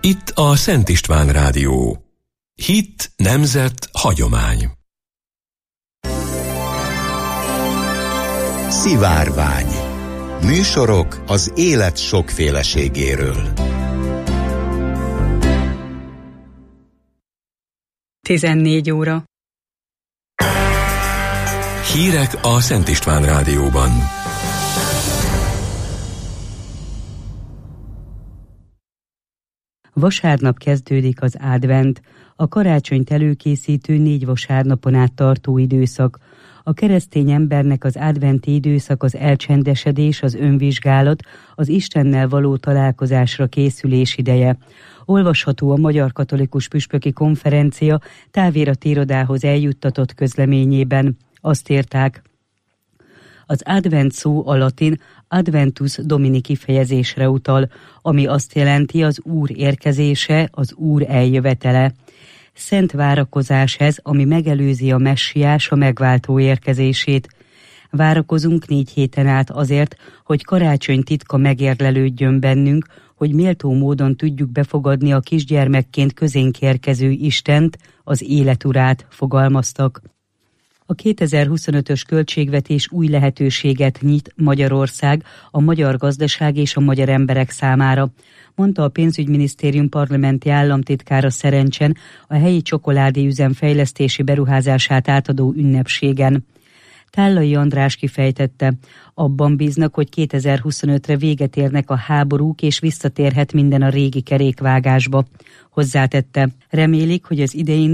Itt a Szent István Rádió. Hit, nemzet, hagyomány. Szivárvány. Műsorok az élet sokféleségéről. 14 óra. Hírek a Szent István Rádióban. Vasárnap kezdődik az advent, a karácsonyt előkészítő 4 vasárnapon át tartó időszak. A keresztény embernek az adventi időszak az elcsendesedés, az önvizsgálat, az Istennel való találkozásra készülés ideje. Olvasható a Magyar Katolikus Püspöki Konferencia táviratirodához eljuttatott közleményében. Azt írták: az advent szó a latin adventus domini kifejezésre utal, ami azt jelenti az Úr érkezése, az Úr eljövetele. Szent várakozás ez, ami megelőzi a messiás, a megváltó érkezését. Várakozunk 4 héten át azért, hogy karácsony titka megérlelődjön bennünk, hogy méltó módon tudjuk befogadni a kisgyermekként közénk érkező Istent, az életurát, fogalmaztak. A 2025-ös költségvetés új lehetőséget nyit Magyarország, a magyar gazdaság és a magyar emberek számára, mondta a pénzügyminisztérium parlamenti államtitkára Szerencsen a helyi csokoládéüzem fejlesztési beruházását átadó ünnepségen. Tállai András kifejtette, abban bíznak, hogy 2025-re véget érnek a háborúk és visszatérhet minden a régi kerékvágásba. Hozzátette, remélik, hogy az idei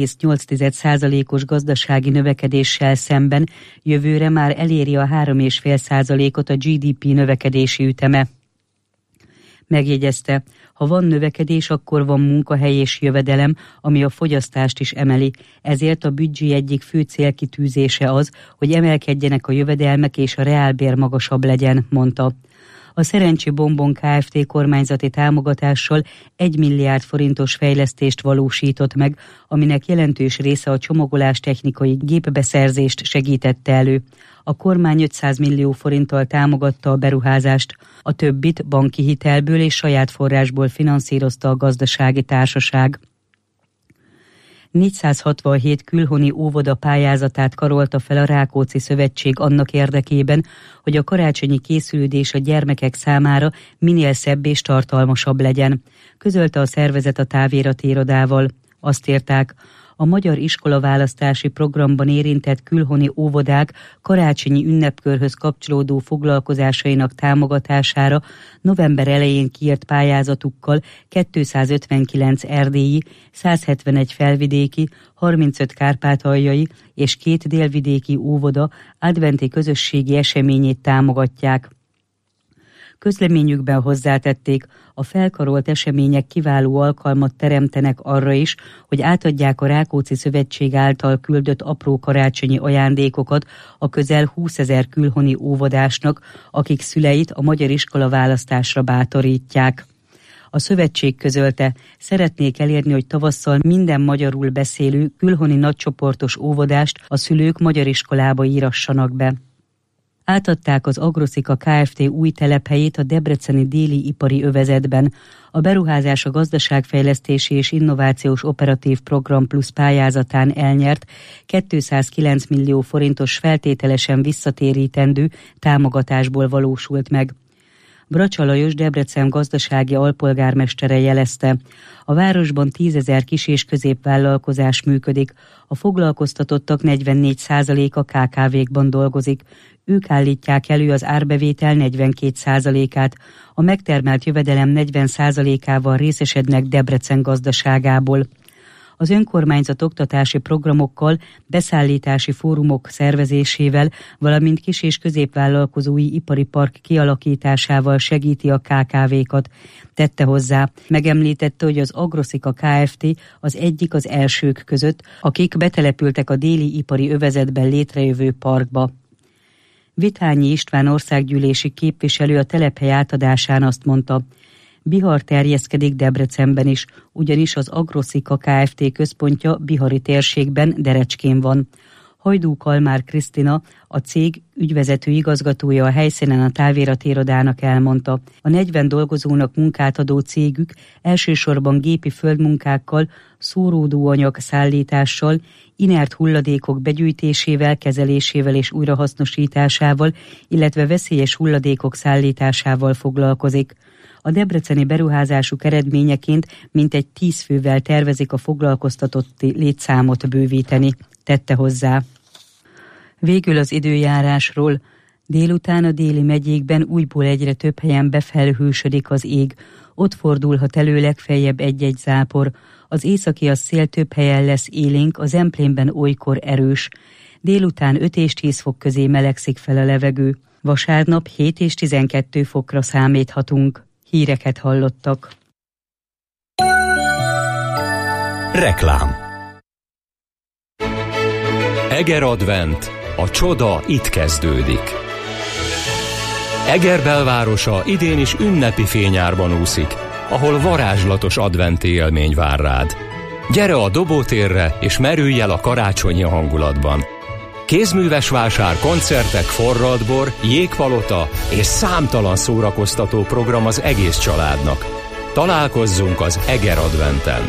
0,8%-os gazdasági növekedéssel szemben jövőre már eléri a 3,5%-ot a GDP növekedési üteme. Megjegyezte, ha van növekedés, akkor van munkahely és jövedelem, ami a fogyasztást is emeli. Ezért a büdzsé egyik fő célkitűzése az, hogy emelkedjenek a jövedelmek és a reálbér magasabb legyen, mondta. A Szerencsi Bonbon Kft. Kormányzati támogatással 1 milliárd forintos fejlesztést valósított meg, aminek jelentős része a csomagolás technikai gépbeszerzést segítette elő. A kormány 500 millió forinttal támogatta a beruházást, a többit banki hitelből és saját forrásból finanszírozta a gazdasági társaság. 467 külhoni óvoda pályázatát karolta fel a Rákóczi Szövetség annak érdekében, hogy a karácsonyi készülődés a gyermekek számára minél szebb és tartalmasabb legyen, közölte a szervezet a táviratirodával. Azt írták, a magyar iskolaválasztási programban érintett külhoni óvodák karácsonyi ünnepkörhöz kapcsolódó foglalkozásainak támogatására november elején kiírt pályázatukkal 259 erdélyi, 171 felvidéki, 35 kárpátaljai és 2 délvidéki óvoda adventi közösségi eseményét támogatják. Közleményükben hozzátették, a felkarolt események kiváló alkalmat teremtenek arra is, hogy átadják a Rákóczi Szövetség által küldött apró karácsonyi ajándékokat a közel 20 000 külhoni óvodásnak, akik szüleit a magyar iskolaválasztásra bátorítják. A szövetség közölte, szeretnék elérni, hogy tavasszal minden magyarul beszélő külhoni nagycsoportos óvodást a szülők magyar iskolába írassanak be. Átadták az Agroszika Kft. Új telephelyét a debreceni déli ipari övezetben. A beruházás a Gazdaságfejlesztési és Innovációs Operatív Program Plusz pályázatán elnyert 209 millió forintos feltételesen visszatérítendő támogatásból valósult meg. Bracsa Lajos Debrecen gazdasági alpolgármestere jelezte, a városban 10 000 kis- és középvállalkozás működik, a foglalkoztatottak 44%-a KKV-kban dolgozik, ők állítják elő az árbevétel 42%-át, a megtermelt jövedelem 40%-ával részesednek Debrecen gazdaságából. Az önkormányzat oktatási programokkal, beszállítási fórumok szervezésével, valamint kis- és középvállalkozói ipari park kialakításával segíti a KKV-kat. Tette hozzá, megemlítette, hogy az Agroszika Kft. Az egyik az elsők között, akik betelepültek a déli ipari övezetben létrejövő parkba. Vitányi István országgyűlési képviselő a telephely átadásán azt mondta, Bihar terjeszkedik Debrecenben is, ugyanis az Agroszika Kft. Központja bihari térségben, Derecskén van. Hajdú Kalmár Krisztina, a cég ügyvezető igazgatója a helyszínen a Tálvérat irodának elmondta. A 40 dolgozónak munkát adó cégük elsősorban gépi földmunkákkal, szóródóanyag szállítással, inert hulladékok begyűjtésével, kezelésével és újrahasznosításával, illetve veszélyes hulladékok szállításával foglalkozik. A debreceni beruházásuk eredményeként mintegy 10 fővel tervezik a foglalkoztatotti létszámot bővíteni, tette hozzá. Végül az időjárásról. Délután a déli megyékben újból egyre több helyen befelhősödik az ég. Ott fordulhat elő legfeljebb egy-egy zápor. Az északi szél több helyen lesz élénk, a Zemplénben olykor erős. Délután 5 és 10 fok közé melegszik fel a levegő. Vasárnap 7 és 12 fokra számíthatunk. Híreket hallottak. Reklám. Eger Advent. A csoda itt kezdődik. Eger belvárosa idén is ünnepi fényárban úszik, ahol varázslatos adventi élmény vár rád. Gyere a Dobótérre, és merülj el a karácsonyi hangulatban. Kézműves vásár, koncertek, forralt bor, jégpalota és számtalan szórakoztató program az egész családnak. Találkozzunk az Eger Adventen!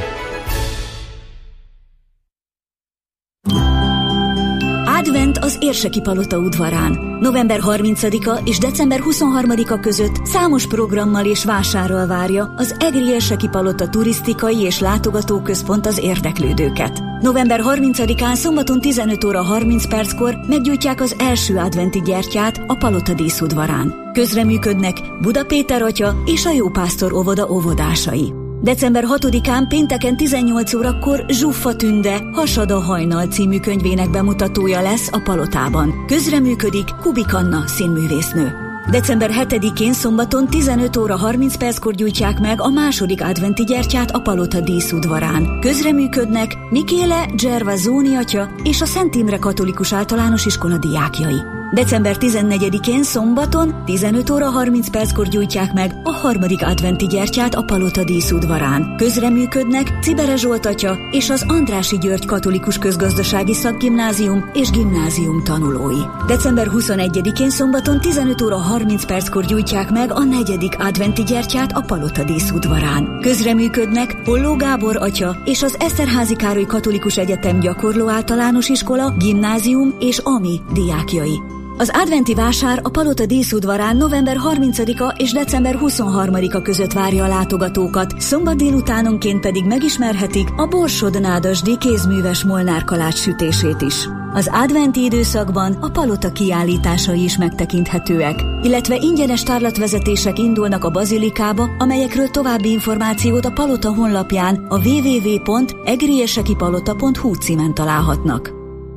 Advent az Érseki Palota udvarán. November 30-a és december 23-a között számos programmal és vásárral várja az Egri Érseki Palota turisztikai és látogatóközpont az érdeklődőket. November 30-án szombaton 15 óra 30 perckor meggyújtják az első adventi gyertyát a Palota díszudvarán. Közreműködnek Buda Péter atya és a Jópásztor óvoda óvodásai. December 6-án pénteken 18 órakor Zsuffa Tünde Hasad a hajnal című könyvének bemutatója lesz a Palotában. Közreműködik Kubik Anna színművésznő. December 7-én szombaton 15 óra 30 perckor gyújtják meg a második adventi gyertyát a Palota díszudvarán. Közreműködnek Mikéle Gervasoni atya és a Szent Imre Katolikus Általános Iskola diákjai. December 14-én szombaton 15 óra 30 perckor gyújtják meg a harmadik adventi gyertyát a Palota díszudvarán. Közreműködnek Cibere Zsolt atya és az Andrássy György Katolikus Közgazdasági Szakgimnázium és gimnázium tanulói. December 21-én szombaton 15 óra 30 perckor gyújtják meg a negyedik adventi gyertyát a Palota díszudvarán. Közreműködnek Holló Gábor atya és az Eszterházy Károly Katolikus Egyetem Gyakorló Általános Iskola, gimnázium és AMI diákjai. Az adventi vásár a Palota díszudvarán november 30-a és december 23-a között várja a látogatókat, szombat délutánonként pedig megismerhetik a Borsod-Nádasdy kézműves Molnár kalács sütését is. Az adventi időszakban a Palota kiállításai is megtekinthetőek, illetve ingyenes tárlatvezetések indulnak a bazilikába, amelyekről további információt a Palota honlapján a www.egriesekipalota.hu címen találhatnak.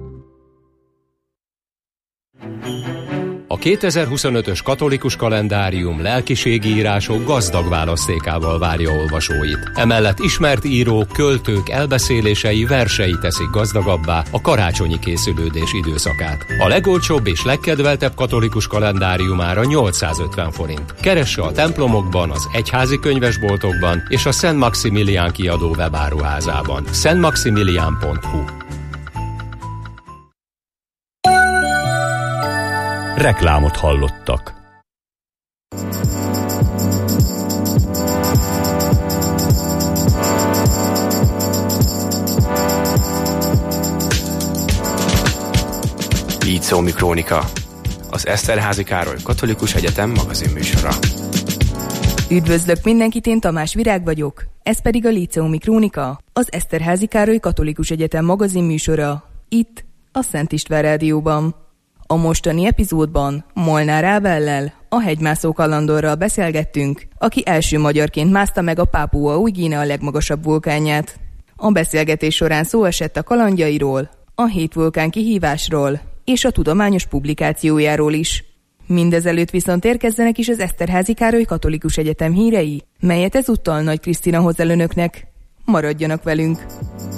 A 2025-ös katolikus kalendárium lelkiségi írások gazdag választékával várja olvasóit. Emellett ismert írók, költők elbeszélései, versei teszik gazdagabbá a karácsonyi készülődés időszakát. A legolcsóbb és legkedveltebb katolikus kalendáriumára 850 forint. Keresse a templomokban, az egyházi könyvesboltokban és a Szent Maximilián kiadó webáruházában. szentmaximilián.hu. Reklámot hallottak. Líceumi Krónika, az Eszterházy Károly Katolikus Egyetem magazinműsora. Üdvözlök mindenkit, én Tamás Virág vagyok, ez pedig a Líceumi Krónika, az Eszterházy Károly Katolikus Egyetem magazinműsora, itt a Szent István Rádióban. A mostani epizódban Molnár Ábellel, a hegymászó kalandorral beszélgettünk, aki első magyarként mászta meg a Pápua Új-Guinea legmagasabb vulkánját. A beszélgetés során szó esett a kalandjairól, a 7 vulkán kihívásról és a tudományos publikációjáról is. Mindezelőtt viszont érkezzenek is az Eszterházy Károly Katolikus Egyetem hírei, melyet ezúttal Nagy Krisztina hoz el önöknek. Maradjanak velünk!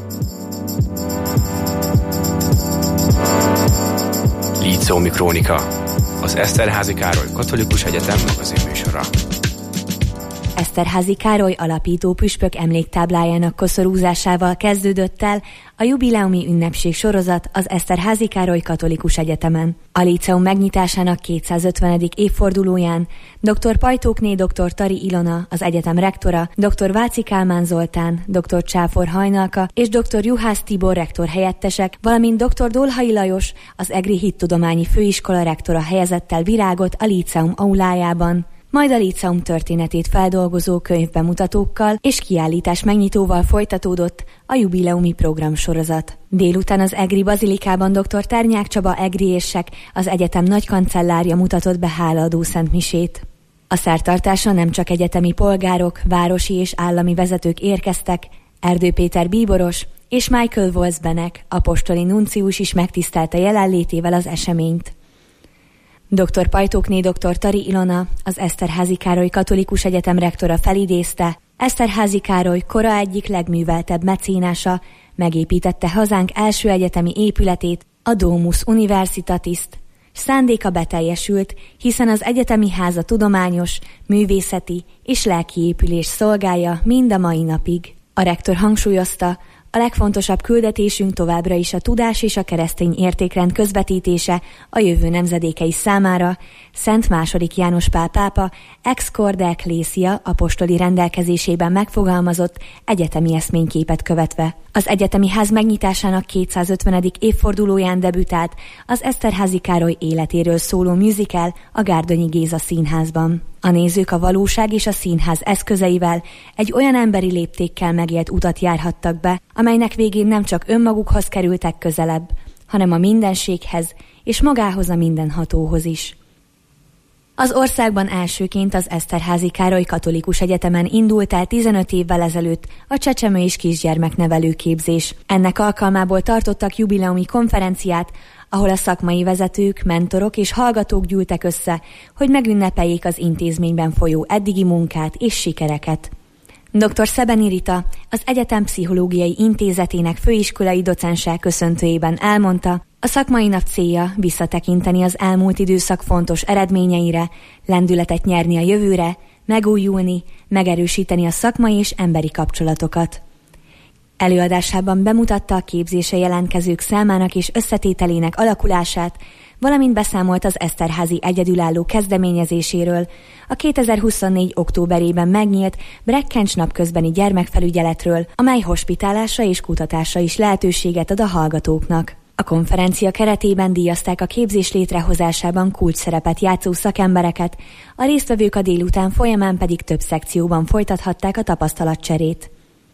Líceumi Krónika, az Eszterházy Károly Katolikus Egyetem magazinműsora. Eszterházy Károly alapító püspök emléktáblájának koszorúzásával kezdődött el a jubileumi ünnepség sorozat az Eszterházy Károly Katolikus Egyetemen. A líceum megnyitásának 250. évfordulóján dr. Pajtókné dr. Tari Ilona, az egyetem rektora, dr. Váci Kálmán Zoltán, dr. Csáfor Hajnalka és dr. Juhász Tibor rektor helyettesek, valamint dr. Dolhai Lajos, az Egri Hittudományi Főiskola rektora helyezett el virágot a líceum aulájában. Majd a líceum történetét feldolgozó könyvbemutatókkal és kiállítás megnyitóval folytatódott a jubileumi programsorozat. Délután az Egri Bazilikában dr. Ternyák Csaba egriéssek, az egyetem nagykancellárja mutatott be hálaadó szentmisét. A szertartásra nem csak egyetemi polgárok, városi és állami vezetők érkeztek, Erdő Péter bíboros és Michael Wolfsbenek, apostoli nuncius is megtisztelte jelenlétével az eseményt. Dr. Pajtókné dr. Tari Ilona, az Eszterházy Károly Katolikus Egyetem rektora felidézte, Eszterházy Károly kora egyik legműveltebb mecénása, megépítette hazánk első egyetemi épületét, a Domus Universitatis-t. Szándéka beteljesült, hiszen az egyetemi háza tudományos, művészeti és lelki épülés szolgálja mind a mai napig. A rektor hangsúlyozta, a legfontosabb küldetésünk továbbra is a tudás és a keresztény értékrend közvetítése a jövő nemzedékei számára, Szent II. János Pál pápa Ex Corde Ecclesia apostoli rendelkezésében megfogalmazott egyetemi eszményképet követve. Az egyetemi ház megnyitásának 250. évfordulóján debütált az Eszterházy Károly életéről szóló musical a Gárdonyi Géza Színházban. A nézők a valóság és a színház eszközeivel egy olyan emberi léptékkel megélt utat járhattak be, amelynek végén nem csak önmagukhoz kerültek közelebb, hanem a mindenséghez és magához a mindenhatóhoz is. Az országban elsőként az Eszterházy Károly Katolikus Egyetemen indult el 15 évvel ezelőtt a csecsemő és kisgyermeknevelő képzés. Ennek alkalmából tartottak jubileumi konferenciát, ahol a szakmai vezetők, mentorok és hallgatók gyűltek össze, hogy megünnepeljék az intézményben folyó eddigi munkát és sikereket. Dr. Szebeni Rita, az Egyetem Pszichológiai Intézetének főiskolai docense köszöntőjében elmondta, a szakmai nap célja visszatekinteni az elmúlt időszak fontos eredményeire, lendületet nyerni a jövőre, megújulni, megerősíteni a szakmai és emberi kapcsolatokat. Előadásában bemutatta a képzésre jelentkezők számának és összetételének alakulását, valamint beszámolt az Eszterházy egyedülálló kezdeményezéséről, a 2024. októberében megnyílt Brekkencs napközbeni gyermekfelügyeletről, amely hospitálásra és kutatásra is lehetőséget ad a hallgatóknak. A konferencia keretében díjazták a képzés létrehozásában kulcsszerepet játszó szakembereket, a résztvevők a délután folyamán pedig több szekcióban folytathatták a tapasztalatcserét.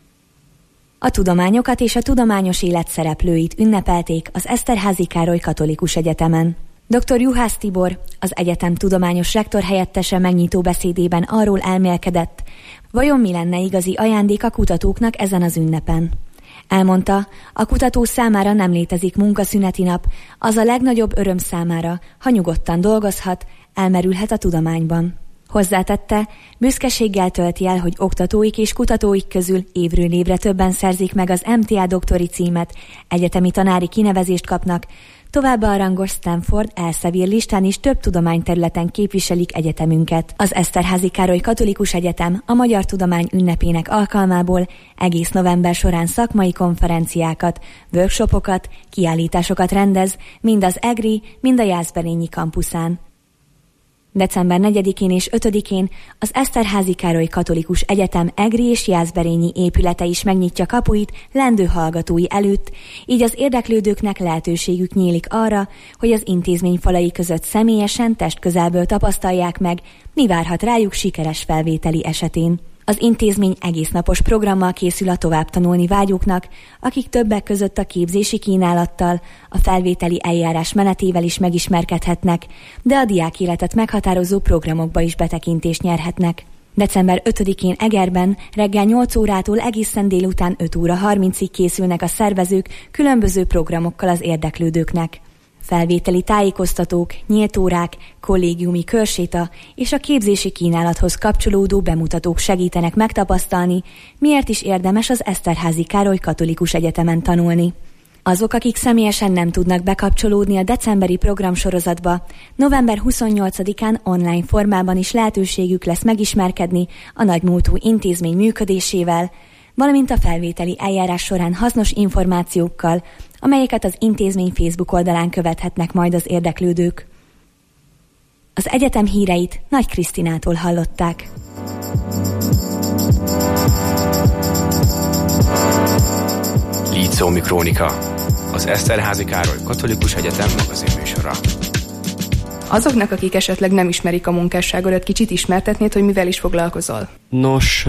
A tudományokat és a tudományos élet szereplőit ünnepelték az Eszterházy Károly Katolikus Egyetemen. Dr. Juhász Tibor, az egyetem tudományos rektor helyettese megnyitó beszédében arról elmélkedett, vajon mi lenne igazi ajándék a kutatóknak ezen az ünnepen. Elmondta, a kutató számára nem létezik munkaszüneti nap, az a legnagyobb öröm számára, ha nyugodtan dolgozhat, elmerülhet a tudományban. Hozzátette, büszkeséggel tölti el, hogy oktatóik és kutatóik közül évről évre többen szerzik meg az MTA doktori címet, egyetemi tanári kinevezést kapnak, továbbá a rangos Stanford Elsevier listán is több tudományterületen képviselik egyetemünket. Az Eszterházy Károly Katolikus Egyetem a Magyar Tudomány ünnepének alkalmából egész november során szakmai konferenciákat, workshopokat, kiállításokat rendez, mind az Egri, mind a Jászberényi kampuszán. December 4-én és 5-én az Eszterházy Károly Katolikus Egyetem Egri és Jászberényi épülete is megnyitja kapuit lendő hallgatói előtt, így az érdeklődőknek lehetőségük nyílik arra, hogy az intézmény falai között személyesen testközelből tapasztalják meg, mi várhat rájuk sikeres felvételi esetén. Az intézmény egésznapos programmal készül a továbbtanulni vágyóknak, akik többek között a képzési kínálattal, a felvételi eljárás menetével is megismerkedhetnek, de a diákéletet meghatározó programokba is betekintést nyerhetnek. December 5-én Egerben reggel 8 órától egészen délután 5 óra 30-ig készülnek a szervezők különböző programokkal az érdeklődőknek. Felvételi tájékoztatók, nyílt órák, kollégiumi körséta és a képzési kínálathoz kapcsolódó bemutatók segítenek megtapasztalni, miért is érdemes az Eszterházy Károly Katolikus Egyetemen tanulni. Azok, akik személyesen nem tudnak bekapcsolódni a decemberi programsorozatba, november 28-án online formában is lehetőségük lesz megismerkedni a nagymúltú intézmény működésével, valamint a felvételi eljárás során hasznos információkkal, amelyeket az intézmény Facebook oldalán követhetnek majd az érdeklődők. Az egyetem híreit Nagy Krisztinától hallották. Líceumi Krónika, az Eszterházy Károly Katolikus Egyetem magazinműsora. Azoknak, akik esetleg nem ismerik a munkásságodat, kicsit ismertetnéd, hogy mivel is foglalkozol? Nos,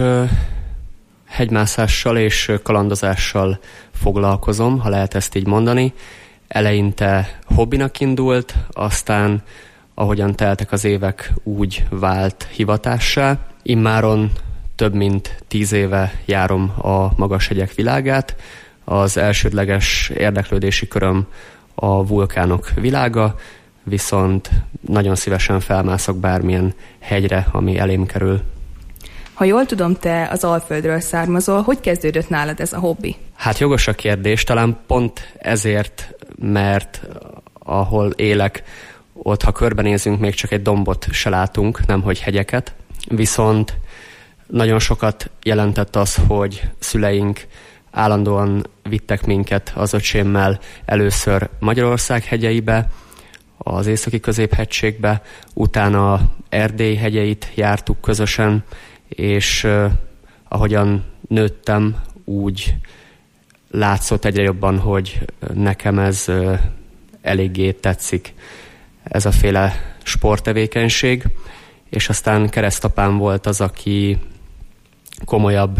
hegymászással és kalandozással foglalkozom, ha lehet ezt így mondani. Eleinte hobbinak indult, aztán ahogyan teltek az évek, úgy vált hivatássá. Immáron több mint 10 éve járom a magashegyek világát. Az elsődleges érdeklődési köröm a vulkánok világa, viszont nagyon szívesen felmászok bármilyen hegyre, ami elém kerül. Ha jól tudom, te az Alföldről származol, hogy kezdődött nálad ez a hobbi? Hát jogos a kérdés, talán pont ezért, mert ahol élek, ott ha körbenézünk, még csak egy dombot se látunk, nemhogy hegyeket. Viszont nagyon sokat jelentett az, hogy szüleink állandóan vittek minket az öcsémmel először Magyarország hegyeibe, az északi középhegységbe, utána Erdély hegyeit jártuk közösen, és ahogyan nőttem, úgy látszott egyre jobban, hogy nekem ez eléggé tetszik, ez a féle sporttevékenység, és aztán keresztapám volt az, aki komolyabb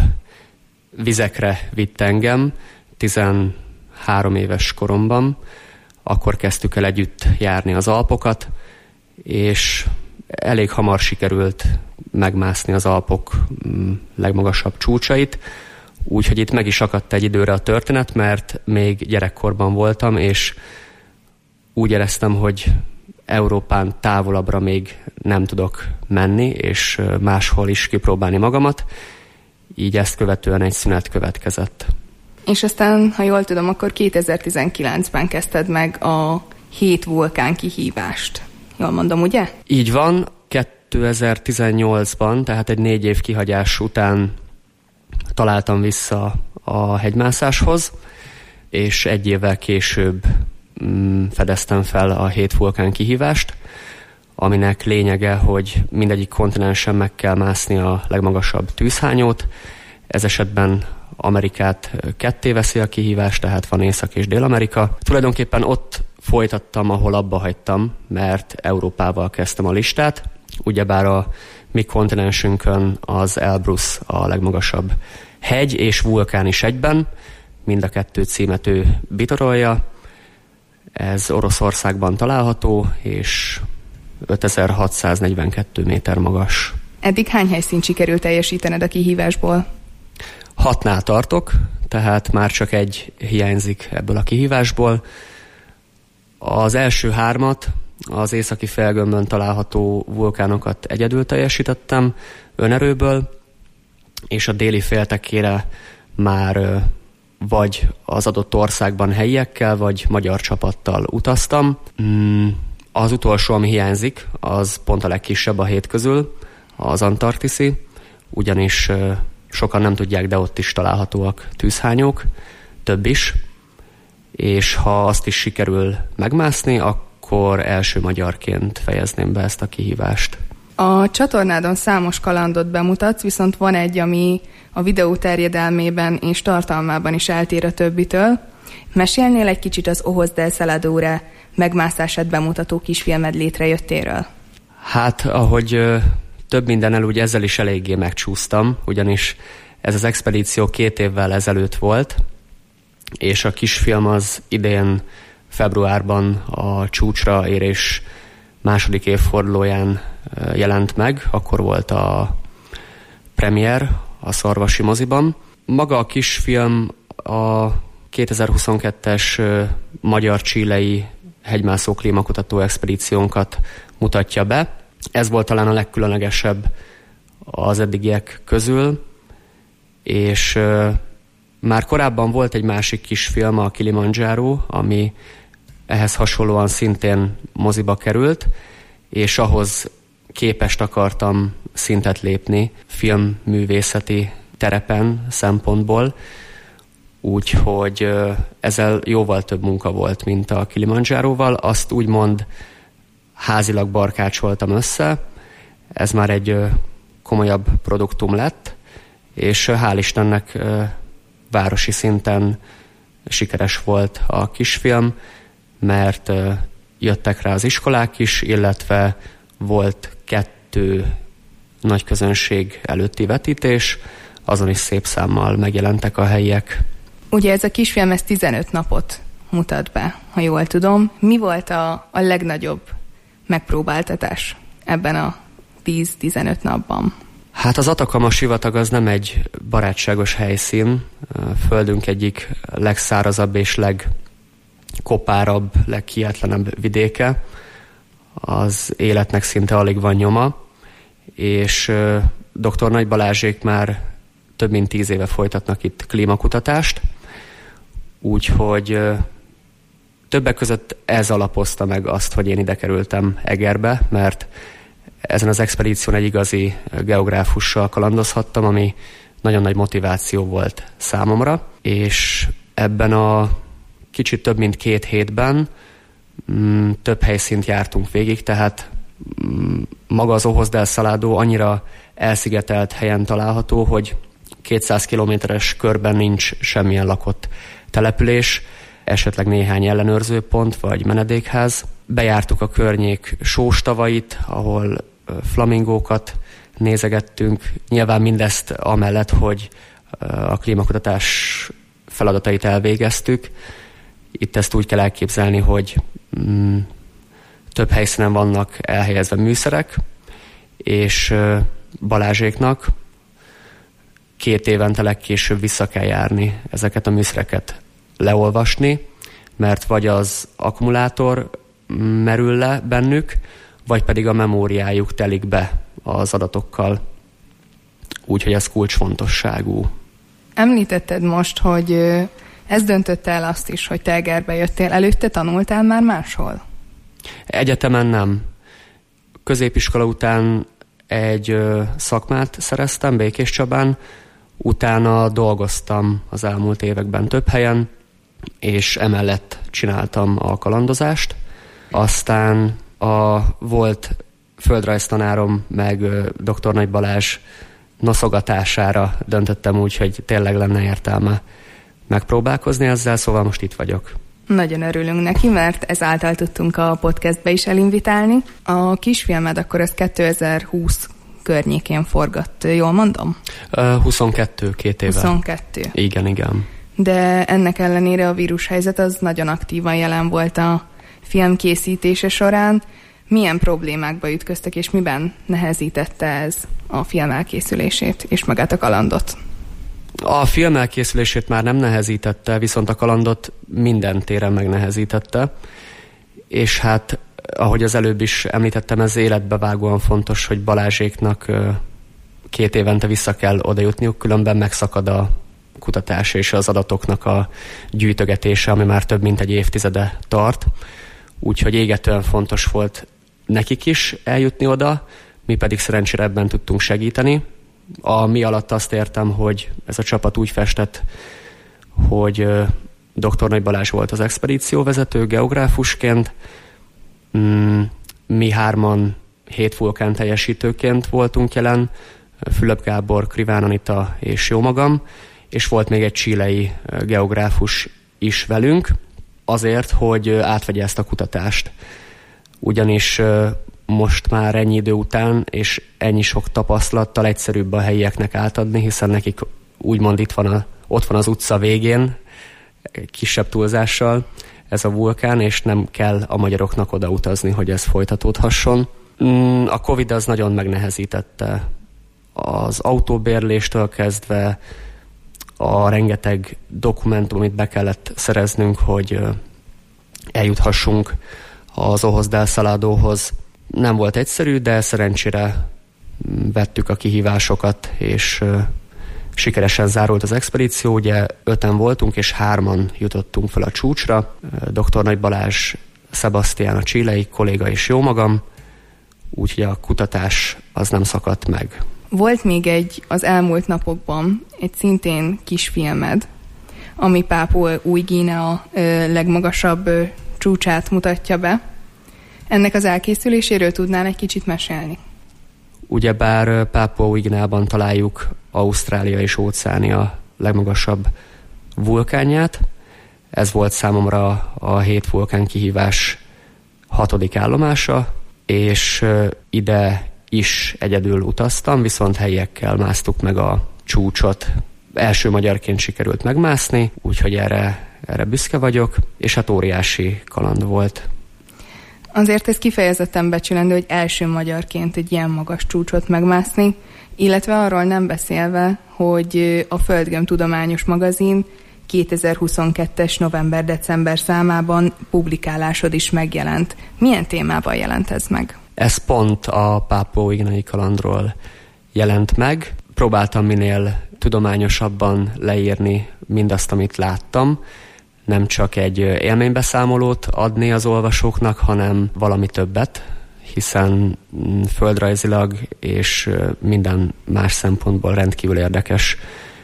vizekre vitt engem 13 éves koromban. Akkor kezdtük el együtt járni az Alpokat, és elég hamar sikerült megmászni az Alpok legmagasabb csúcsait, úgyhogy itt meg is akadt egy időre a történet, mert még gyerekkorban voltam, és úgy éreztem, hogy Európán távolabbra még nem tudok menni, és máshol is kipróbálni magamat, így ezt követően egy szünet következett. És aztán, ha jól tudom, akkor 2019-ben kezdted meg a 7 vulkán kihívást. Jól mondom, ugye? Így van, 2018-ban, tehát egy 4 év kihagyás után találtam vissza a hegymászáshoz, és 1 évvel később fedeztem fel a 7 vulkán kihívást, aminek lényege, hogy mindegyik kontinensen meg kell mászni a legmagasabb tűzhányót. Ez esetben Amerikát ketté veszi a kihívás, tehát van Észak- és Dél-Amerika. Tulajdonképpen ott folytattam, ahol abba hagytam, mert Európával kezdtem a listát. Ugyebár a mi kontinensünkön az Elbrus a legmagasabb hegy és vulkán is egyben. Mind a 2 címet ő bitorolja. Ez Oroszországban található, és 5642 méter magas. Eddig hány helyszínt sikerült teljesítened a kihívásból? 6-nál tartok, tehát már csak 1 hiányzik ebből a kihívásból. Az első 3-at, az északi félgömbön található vulkánokat egyedül teljesítettem önerőből, és a déli féltekére már vagy az adott országban helyiekkel, vagy magyar csapattal utaztam. Az utolsó, ami hiányzik, az pont a legkisebb a 7 közül, az antarktiszi, ugyanis sokan nem tudják, de ott is találhatóak tűzhányók, több is, és ha azt is sikerül megmászni, akkor első magyarként fejezném be ezt a kihívást. A csatornádon számos kalandot bemutatsz, viszont van egy, ami a videó terjedelmében és tartalmában is eltér a többitől. Mesélnél egy kicsit az Ojos del Saladore megmászását bemutató kisfilmed létrejöttéről? Hát, ahogy több mindennel úgy ezzel is eléggé megcsúsztam, ugyanis ez az expedíció 2 évvel ezelőtt volt, és a kisfilm az idén februárban a csúcsra érés második évfordulóján jelent meg, akkor volt a premier a Szarvasi moziban. Maga a kisfilm a 2022-es magyar-chilei hegymászó klímakutató expedíciónkat mutatja be. Ez volt talán a legkülönlegesebb az eddigiek közül, és Már korábban volt egy másik kisfilm, a Kilimanjaro, ami ehhez hasonlóan szintén moziba került, és ahhoz képest akartam szintet lépni filmművészeti terepen szempontból, úgyhogy ezzel jóval több munka volt, mint a Kilimanjáróval. Azt úgymond házilag barkácsoltam össze, ez már egy komolyabb produktum lett, és hál' Istennek városi szinten sikeres volt a kisfilm, mert jöttek rá az iskolák is, illetve volt 2 nagy közönség előtti vetítés, azon is szép számmal megjelentek a helyiek. Ugye ez a kisfilm 15 napot mutat be, ha jól tudom. Mi volt a legnagyobb megpróbáltatás ebben a 10-15 napban? Hát az Atacama sivatag az nem egy barátságos helyszín. Földünk egyik legszárazabb és legkopárabb, legkietlenebb vidéke. Az életnek szinte alig van nyoma, és dr. Nagy Balázsék már több mint 10 éve folytatnak itt klímakutatást, úgyhogy többek között ez alapozta meg azt, hogy én ide kerültem Egerbe, mert ezen az expedíción egy igazi geográfussal kalandozhattam, ami nagyon nagy motiváció volt számomra, és ebben a kicsit több mint 2 hétben több helyszínt jártunk végig, tehát maga az Ojos del Salado annyira elszigetelt helyen található, hogy 200 kilométeres körben nincs semmilyen lakott település, esetleg néhány ellenőrzőpont vagy menedékház. Bejártuk a környék sóstavait, ahol flamingókat nézegettünk. Nyilván mindezt amellett, hogy a klímakutatás feladatait elvégeztük. Itt ezt úgy kell elképzelni, hogy több helyszínen vannak elhelyezve műszerek, és Balázséknak 2 évente legkésőbb vissza kell járni ezeket a műszereket leolvasni, mert vagy az akkumulátor merül le bennük, vagy pedig a memóriájuk telik be az adatokkal. Úgyhogy ez kulcsfontosságú. Említetted most, hogy ez döntötte el azt is, hogy te Egerbe jöttél. Előtte tanultál már máshol? Egyetemen nem. Középiskola után egy szakmát szereztem Békéscsabán, utána dolgoztam az elmúlt években több helyen, és emellett csináltam a kalandozást. Aztán a volt földrajztanárom meg dr. Nagy Balázs noszogatására döntöttem úgy, hogy tényleg lenne értelme megpróbálkozni ezzel, szóval most itt vagyok. Nagyon örülünk neki, mert ezáltal tudtunk a podcastbe is elinvitálni. A kisfilmed akkor ez 2020 környékén forgott, jól mondom? 22, 2 éve. 22. Igen. De ennek ellenére a vírushelyzet az nagyon aktívan jelen volt a film készítése során. Milyen problémákba ütköztek, és miben nehezítette ez a film elkészülését, és magát a kalandot? A film elkészülését már nem nehezítette, viszont a kalandot minden téren megnehezítette, és hát, ahogy az előbb is említettem, ez életbevágóan fontos, hogy Balázséknak 2 évente vissza kell odajutniuk, különben megszakad a kutatás és az adatoknak a gyűjtögetése, ami már több mint egy évtizede tart, úgyhogy égetően fontos volt nekik is eljutni oda, mi pedig szerencsére ebben tudtunk segíteni. A mi alatt azt értem, hogy ez a csapat úgy festett, hogy dr. Nagy Balázs volt az expedícióvezető geográfusként, mi 3 hétvulkán teljesítőként voltunk jelen, Fülöp Gábor, Kriván Anita és jómagam, és volt még egy chilei geográfus is velünk, azért, hogy átvegye ezt a kutatást. Ugyanis most már ennyi idő után, és ennyi sok tapasztalattal egyszerűbb a helyieknek átadni, hiszen nekik úgymond ott van az utca végén, kisebb túlzással ez a vulkán, és nem kell a magyaroknak odautazni, hogy ez folytatódhasson. A Covid az nagyon megnehezítette az autóbérléstől kezdve, a rengeteg dokumentum, amit be kellett szereznünk, hogy eljuthassunk az Ojos del Saladóhoz. Nem volt egyszerű, de szerencsére vettük a kihívásokat, és Sikeresen zárult az expedíció, ugye 5-en voltunk, és 3-an jutottunk fel a csúcsra. Dr. Nagy Balázs, Sebastián, a chilei kolléga és jó magam, úgyhogy a kutatás az nem szakadt meg. Volt még az elmúlt napokban egy szintén kisfilmed, ami Pápua Új-Guinea legmagasabb csúcsát mutatja be. Ennek az elkészüléséről tudnál egy kicsit mesélni? Ugyebár Pápua Új-Guineában találjuk Ausztrália és Óceánia legmagasabb vulkánját. Ez volt számomra a 7 vulkán kihívás 6. állomása, és ide is egyedül utaztam, viszont helyiekkel másztuk meg a csúcsot. Első magyarként sikerült megmászni, úgyhogy erre büszke vagyok, és hát óriási kaland volt. Azért ez kifejezetten becsülendő, hogy első magyarként egy ilyen magas csúcsot megmászni, illetve arról nem beszélve, hogy a Földgömb tudományos magazin 2022-es november-december számában publikálásod is megjelent. Milyen témában jelent ez meg? Ez pont a Pápua Új-Guineai kalandról jelent meg. Próbáltam minél tudományosabban leírni mindazt, amit láttam. Nem csak egy élménybeszámolót adni az olvasóknak, hanem valami többet, hiszen földrajzilag és minden más szempontból rendkívül érdekes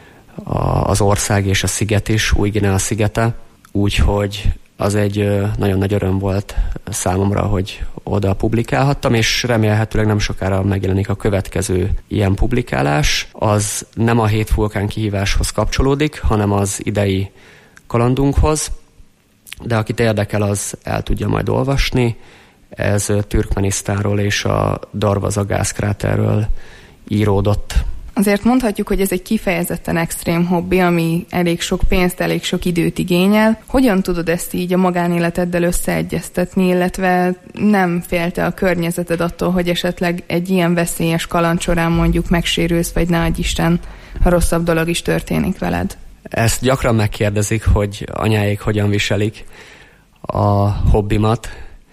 az ország és a sziget is, Új-Guinea szigete. Úgyhogy az egy nagyon nagy öröm volt számomra, hogy oda publikálhattam, és remélhetőleg nem sokára megjelenik a következő ilyen publikálás. Az nem a 7 vulkán kihíváshoz kapcsolódik, hanem az idei kalandunkhoz, de akit érdekel, az el tudja majd olvasni. Ez Türkmenisztánról és a Darvaza gázkráterről íródott. Azért mondhatjuk, hogy ez egy kifejezetten extrém hobbi, ami elég sok pénzt, elég sok időt igényel. Hogyan tudod ezt így a magánéleteddel összeegyeztetni, illetve nem félte a környezeted attól, hogy esetleg egy ilyen veszélyes kaland során mondjuk megsérülsz, vagy ne adj Isten, ha rosszabb dolog is történik veled? Ezt gyakran megkérdezik, hogy anyáik hogyan viselik a hobbimat.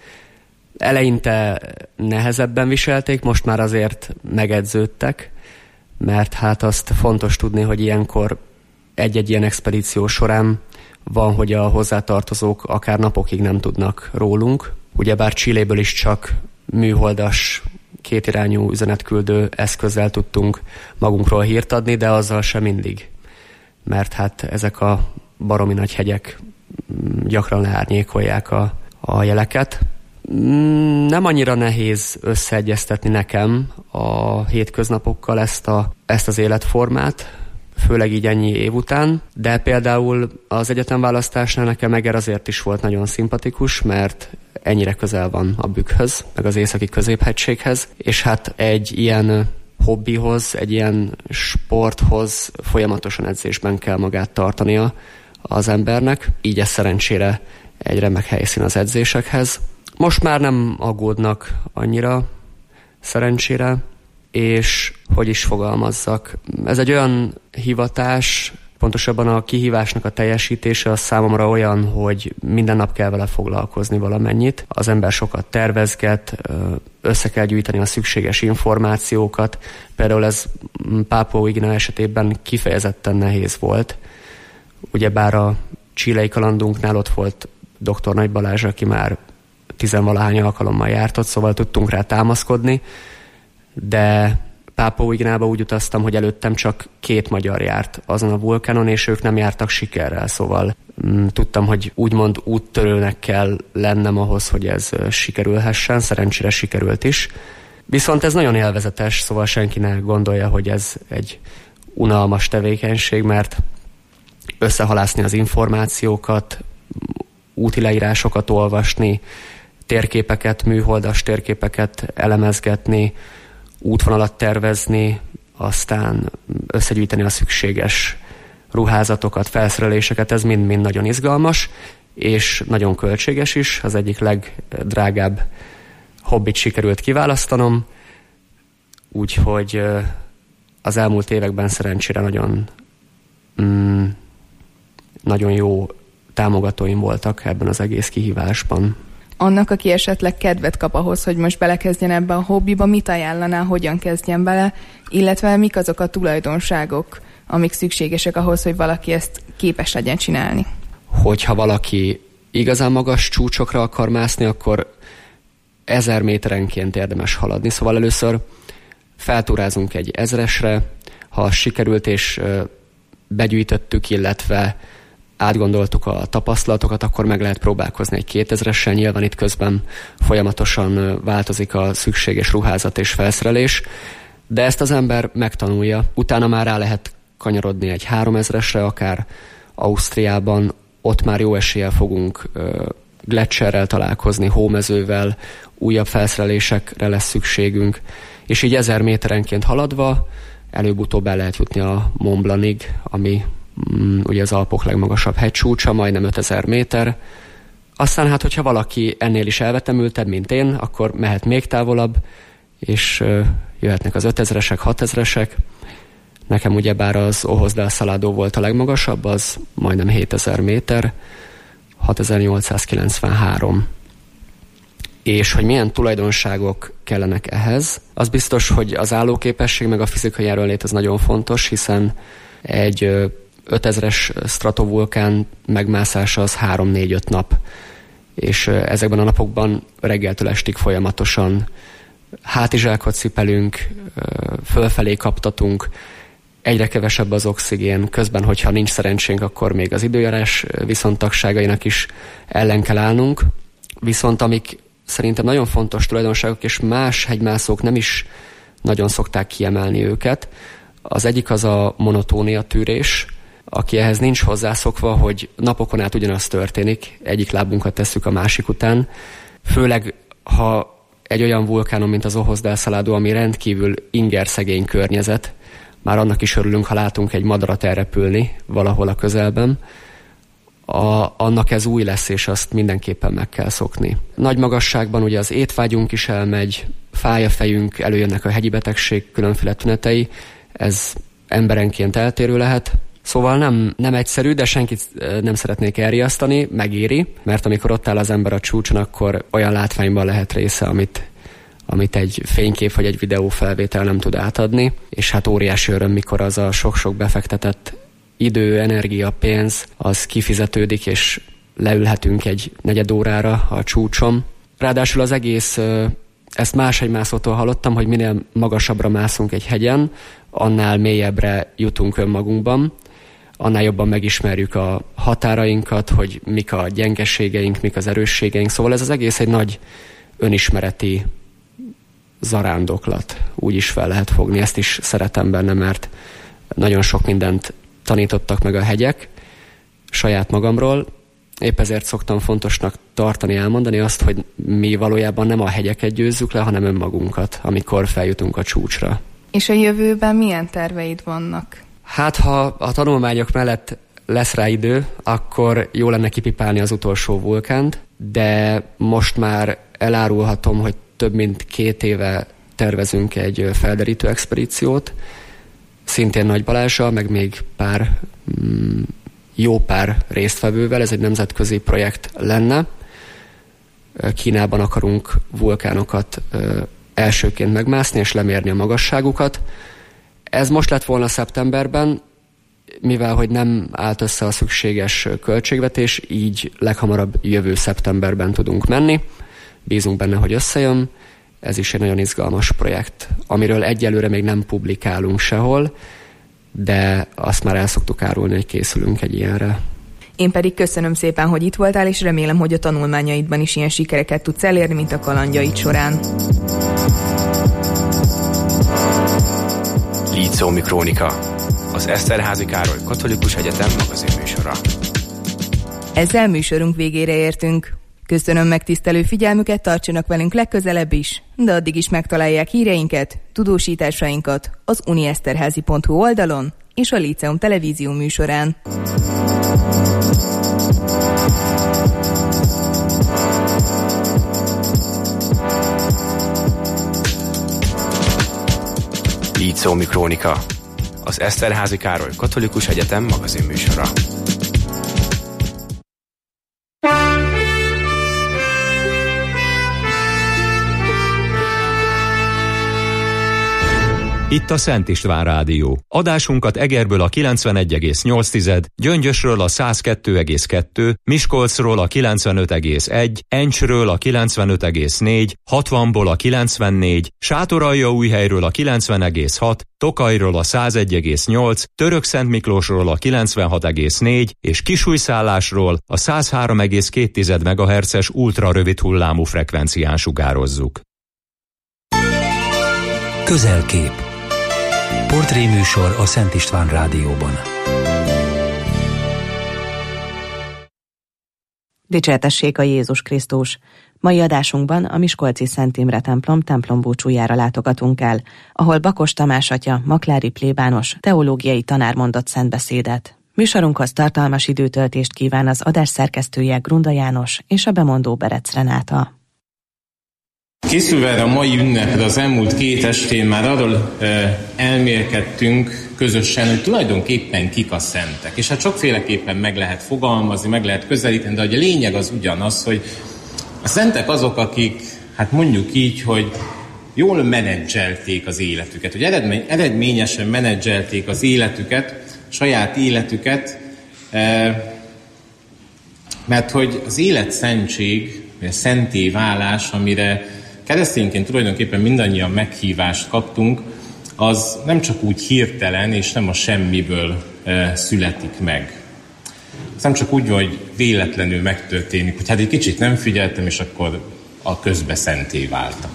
Eleinte nehezebben viselték, most már azért megedződtek, mert hát azt fontos tudni, hogy ilyenkor egy-egy ilyen expedíció során van, hogy a hozzátartozók akár napokig nem tudnak rólunk. Ugyebár Chiléből is csak műholdas, kétirányú üzenetküldő eszközzel tudtunk magunkról hírt adni, de azzal sem mindig. Mert hát ezek a baromi nagy hegyek gyakran leárnyékolják a jeleket. Nem annyira nehéz összeegyeztetni nekem a hétköznapokkal ezt az életformát, főleg így ennyi év után, de például az egyetemválasztásnál nekem Eger azért is volt nagyon szimpatikus, mert ennyire közel van a Bükkhöz, meg az északi középhegységhez, és hát egy ilyen hobbihoz, egy ilyen sporthoz folyamatosan edzésben kell magát tartania az embernek, így ez szerencsére egy remek helyszín az edzésekhez. Most már nem aggódnak annyira, szerencsére, és hogy is fogalmazzak. Ez egy olyan hivatás, pontosabban a kihívásnak a teljesítése az számomra olyan, hogy minden nap kell vele foglalkozni valamennyit. Az ember sokat tervezget, össze kell gyűjteni a szükséges információkat. Például ez Pápua Új-Guinea esetében kifejezetten nehéz volt. Ugyebár a chilei kalandunknál ott volt Dr. Nagy Balázs, aki már 10-valahány alkalommal járt ott, szóval tudtunk rá támaszkodni, de Pápua Új-Guineába úgy utaztam, hogy előttem csak 2 magyar járt azon a vulkánon, és ők nem jártak sikerrel, szóval tudtam, hogy úgymond úttörőnek kell lennem ahhoz, hogy ez sikerülhessen, szerencsére sikerült is. Viszont ez nagyon élvezetes, szóval senki ne gondolja, hogy ez egy unalmas tevékenység, mert összehalászni az információkat, úti leírásokat olvasni, térképeket, műholdas térképeket elemezgetni, útvonalat tervezni, aztán összegyűjteni a szükséges ruházatokat, felszereléseket, ez mind-mind nagyon izgalmas, és nagyon költséges is. Az egyik legdrágább hobbit sikerült kiválasztanom, úgyhogy az elmúlt években szerencsére nagyon jó támogatóim voltak ebben az egész kihívásban. Annak, aki esetleg kedvet kap ahhoz, hogy most belekezdjen ebbe a hobbiba, mit ajánlaná, hogyan kezdjen bele, illetve mik azok a tulajdonságok, amik szükségesek ahhoz, hogy valaki ezt képes legyen csinálni? Hogyha valaki igazán magas csúcsokra akar mászni, akkor 1000 méterenként érdemes haladni. Szóval először feltúrázunk egy 1000-esre, ha sikerült és begyűjtöttük, illetve átgondoltuk a tapasztalatokat, akkor meg lehet próbálkozni egy 2000-essel. Nyilván itt közben folyamatosan változik a szükséges ruházat és felszerelés, de ezt az ember megtanulja. Utána már rá lehet kanyarodni egy 3000-esre, akár Ausztriában, ott már jó eséllyel fogunk gletszerrel találkozni, hómezővel, újabb felszerelésekre lesz szükségünk, és így 1000 méterenként haladva előbb-utóbb el lehet jutni a Mont Blancig, ami ugye az Alpok legmagasabb hegycsúcsa, majdnem 5000 méter. Aztán hát, hogyha valaki ennél is elvetemültebb, mint én, akkor mehet még távolabb, és jöhetnek az 5000-esek, 6000-esek. Nekem ugyebár az Ojos del Salado volt a legmagasabb, az majdnem 7000 méter, 6893. És hogy milyen tulajdonságok kellenek ehhez, az biztos, hogy az állóképesség meg a fizikai erőnlét az nagyon fontos, hiszen egy 5000-es stratovulkán megmászása az 3-4-5 nap. És ezekben a napokban reggeltől estig folyamatosan hátizsákot cipelünk, fölfelé kaptatunk, egyre kevesebb az oxigén, közben, hogyha nincs szerencsénk, akkor még az időjárás viszontagságainak is ellen kell állnunk. Viszont amik szerintem nagyon fontos tulajdonságok, és más hegymászók nem is nagyon szokták kiemelni őket, az egyik az a monotónia tűrés, aki ehhez nincs hozzászokva, hogy napokon át ugyanaz történik, egyik lábunkat tesszük a másik után, főleg ha egy olyan vulkánon, mint az Ojos del Salado, ami rendkívül ingerszegény környezet, már annak is örülünk, ha látunk egy madarat elrepülni valahol a közelben, annak ez új lesz, és azt mindenképpen meg kell szokni. Nagy magasságban ugye az étvágyunk is elmegy, fáj a fejünk, előjönnek a hegyi betegség különféle tünetei, ez emberenként eltérő lehet. Szóval nem egyszerű, de senkit nem szeretnék elriasztani, megéri, mert amikor ott áll az ember a csúcson, akkor olyan látványban lehet része, amit egy fénykép vagy egy videófelvétel nem tud átadni, és hát óriási öröm, mikor az a sok-sok befektetett idő, energia, pénz, az kifizetődik, és leülhetünk egy negyed órára a csúcson. Ráadásul az egész, ezt más hegymászótól hallottam, hogy minél magasabbra mászunk egy hegyen, annál mélyebbre jutunk önmagunkban, annál jobban megismerjük a határainkat, hogy mik a gyengeségeink, mik az erősségeink. Szóval ez az egész egy nagy önismereti zarándoklat, úgy is fel lehet fogni. Ezt is szeretem benne, mert nagyon sok mindent tanítottak meg a hegyek saját magamról. Épp ezért szoktam fontosnak tartani, elmondani azt, hogy mi valójában nem a hegyeket győzzük le, hanem önmagunkat, amikor feljutunk a csúcsra. És a jövőben milyen terveid vannak? Hát, ha a tanulmányok mellett lesz rá idő, akkor jó lenne kipipálni az utolsó vulkánt, de most már elárulhatom, hogy több mint 2 éve tervezünk egy felderítő expedíciót, szintén Nagy Balázssal, meg még jó pár résztvevővel. Ez egy nemzetközi projekt lenne. Kínában akarunk vulkánokat elsőként megmászni és lemérni a magasságukat. Ez most lett volna szeptemberben, mivel hogy nem állt össze a szükséges költségvetés, így leghamarabb jövő szeptemberben tudunk menni. Bízunk benne, hogy összejön. Ez is egy nagyon izgalmas projekt, amiről egyelőre még nem publikálunk sehol, de azt már el szoktuk árulni, hogy készülünk egy ilyenre. Én pedig köszönöm szépen, hogy itt voltál, és remélem, hogy a tanulmányaidban is ilyen sikereket tudsz elérni, mint a kalandjaid során. Líceumi Krónika, az Eszterházy Károly Katolikus Egyetem magazinműsora. Ezzel műsorunk végére értünk. Köszönöm megtisztelő figyelmüket, tartsanak velünk legközelebb is, de addig is megtalálják híreinket, tudósításainkat az unieszterházy.hu oldalon és a Líceum televízió műsorán. Líceumi Krónika, az Eszterházy Károly Katolikus Egyetem magazinműsora. Itt a Szent István Rádió. Adásunkat Egerből a 91,8, Gyöngyösről a 102,2, Miskolcról a 95,1, Encsről a 95,4, 60-ból a 94, Sátoraljaújhelyről a 90,6, Tokajról a 101,8, Törökszentmiklósról a 96,4 és Kisújszállásról a 103,2 MHz-es ultrarövid hullámú frekvencián sugározzuk. Közelkép. Portréműsor a Szent István Rádióban. Dicsértessék a Jézus Krisztus! Mai adásunkban a miskolci Szent Imre templom templombúcsújára látogatunk el, ahol Bakos Tamás atya, maklári plébános, teológiai tanár mondott szentbeszédet. Műsorunkhoz tartalmas időtöltést kíván az adás szerkesztője Grunda János és a bemondó Berec Renáta. Készülve erre a mai ünnepre az elmúlt 2 estén már arról elmélkedtünk közösen, hogy tulajdonképpen kik a szentek. És hát sokféleképpen meg lehet fogalmazni, meg lehet közelíteni, de a lényeg az ugyanaz, hogy a szentek azok, akik, hát mondjuk így, hogy jól menedzselték az életüket, hogy eredményesen menedzselték az életüket, saját életüket, mert hogy az életszentség, vagy a szenté válás, amire keresztényként tulajdonképpen mindannyian meghívást kaptunk, az nem csak úgy hirtelen és nem a semmiből születik meg. Ez nem csak úgy, hogy véletlenül megtörténik, hogy hát egy kicsit nem figyeltem, és akkor a közbe szenté váltam.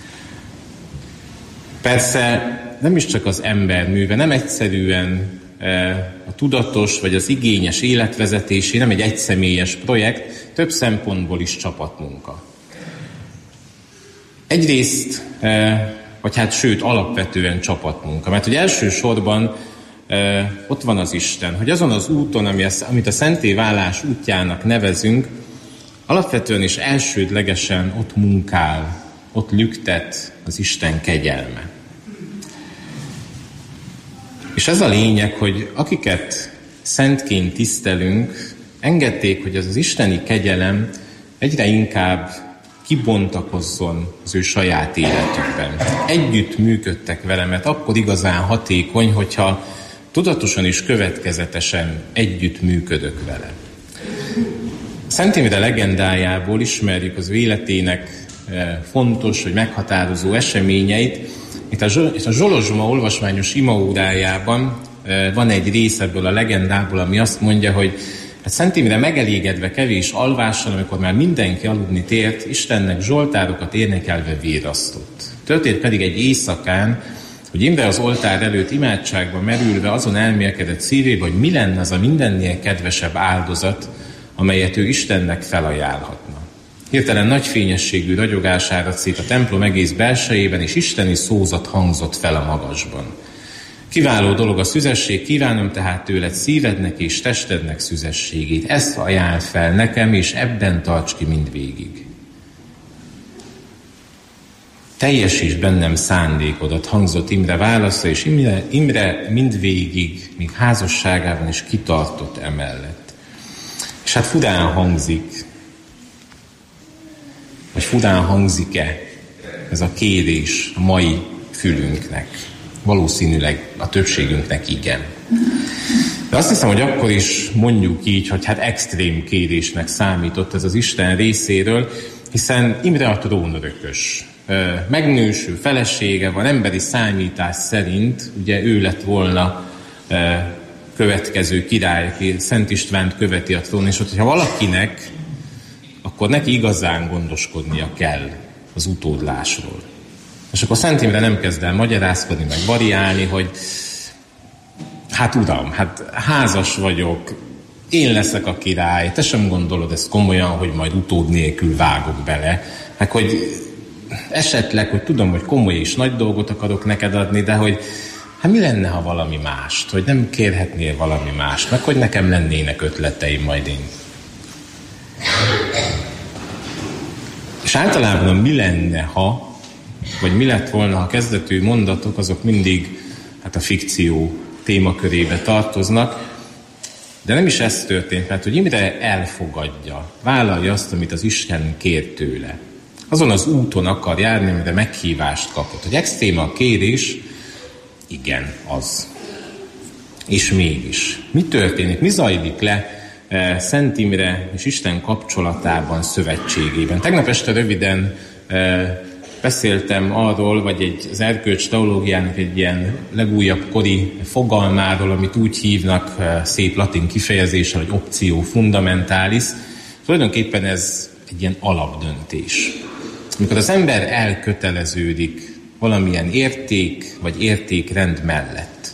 Persze nem is csak az ember műve, nem egyszerűen a tudatos vagy az igényes életvezetésé, nem egy egyszemélyes projekt, több szempontból is csapatmunka. Egyrészt, vagy hát sőt, alapvetően csapatmunka, mert hogy elsősorban ott van az Isten, hogy azon az úton, amit a szentéválás útjának nevezünk, alapvetően és elsődlegesen ott munkál, ott lüktet az Isten kegyelme. És ez a lényeg, hogy akiket szentként tisztelünk, engedték, hogy az isteni kegyelem egyre inkább kibontakozzon az ő saját életükben. Együtt működtek vele, mert akkor igazán hatékony, hogyha tudatosan és következetesen együtt működök vele. Szent Imre legendájából ismerjük az ő életének fontos, vagy meghatározó eseményeit. Itt a Zsolozsma olvasmányos imaórájában van egy rész ebből a legendából, ami azt mondja, hogy Szent Imre megelégedve kevés alvással, amikor már mindenki aludni tért, Istennek zsoltárokat énekelve virrasztott. Történt pedig egy éjszakán, hogy Imre az oltár előtt imádságba merülve azon elmélkedett szívébe, hogy mi lenne az a mindennél kedvesebb áldozat, amelyet ő Istennek felajánlhatna. Hirtelen nagy fényességű ragyogás áradt szét a templom egész belsejében, és isteni szózat hangzott fel a magasban. Kiváló dolog a szüzesség, kívánom tehát tőled szívednek és testednek szüzességét. Ezt ajánl fel nekem, és ebben tarts ki mindvégig. Teljesíts bennem szándékodat, hangzott Imre válasza, és Imre mindvégig, míg házasságában is kitartott emellett. És hát furán hangzik, vagy furán hangzik-e ez a kérés a mai fülünknek? Valószínűleg a többségünknek igen. De azt hiszem, hogy akkor is mondjuk így, hogy hát extrém kérésnek számított ez az Isten részéről, hiszen Imre a trónörökös. Megnősül felesége van, emberi számítás szerint, ugye ő lett volna következő király, aki Szent Istvánt követi a trón, és hogyha valakinek, akkor neki igazán gondoskodnia kell az utódlásról. És akkor Szent Imre nem kezd el magyarázkodni, meg variálni, hogy hát uram, hát házas vagyok, én leszek a király, te sem gondolod ezt komolyan, hogy majd utód nélkül vágok bele, meg hogy esetleg, hogy tudom, hogy komoly és nagy dolgot akarok neked adni, de hogy hát mi lenne, ha valami mást, hogy nem kérhetnél valami mást, meg hogy nekem lennének ötleteim majd én. És általában mi lenne, ha, vagy mi lett volna, ha kezdetű mondatok, azok mindig hát a fikció témakörébe tartoznak, de nem is ez történt, mert hogy Imre elfogadja, vállalja azt, amit az Isten kér tőle. Azon az úton akar járni, amire meghívást kapott. Hogy extrém a kérés, Igen, az. És mégis. Mi történik? Mi zajlik le Szent Imre és Isten kapcsolatában, szövetségében? Tegnap este röviden beszéltem arról, vagy az erkölcs teológiának egy ilyen legújabb kori fogalmáról, amit úgy hívnak szép latin kifejezéssel, hogy optio fundamentalis. Tulajdonképpen ez egy ilyen alapdöntés. Amikor az ember elköteleződik valamilyen érték vagy értékrend mellett.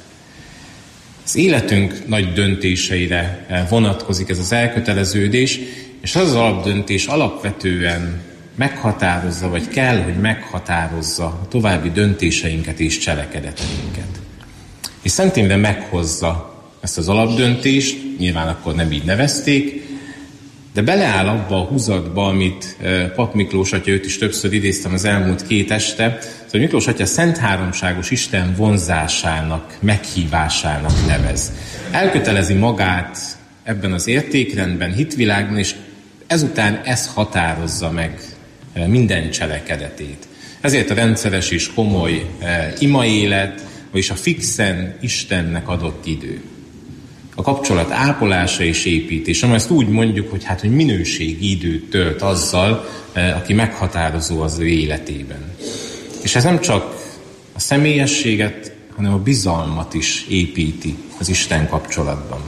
Az életünk nagy döntéseire vonatkozik ez az elköteleződés, és az alapdöntés alapvetően meghatározza, vagy kell, hogy meghatározza a további döntéseinket és cselekedeteinket. És Szent Imre meghozza ezt az alapdöntést, nyilván akkor nem így nevezték, de beleáll abba a húzatba, amit Pap Miklós atya, őt is többször idéztem az elmúlt 2 este, hogy Miklós atya Szent Háromságos Isten vonzásának, meghívásának nevez. Elkötelezi magát ebben az értékrendben, hitvilágban, és ezután ez határozza meg minden cselekedetét. Ezért a rendszeres és komoly imaélet, vagyis a fixen Istennek adott idő. A kapcsolat ápolása és építése, ezt úgy mondjuk, hogy minőségi időt tölt azzal, aki meghatározó az ő életében. És ez nem csak a személyességet, hanem a bizalmat is építi az Isten kapcsolatban.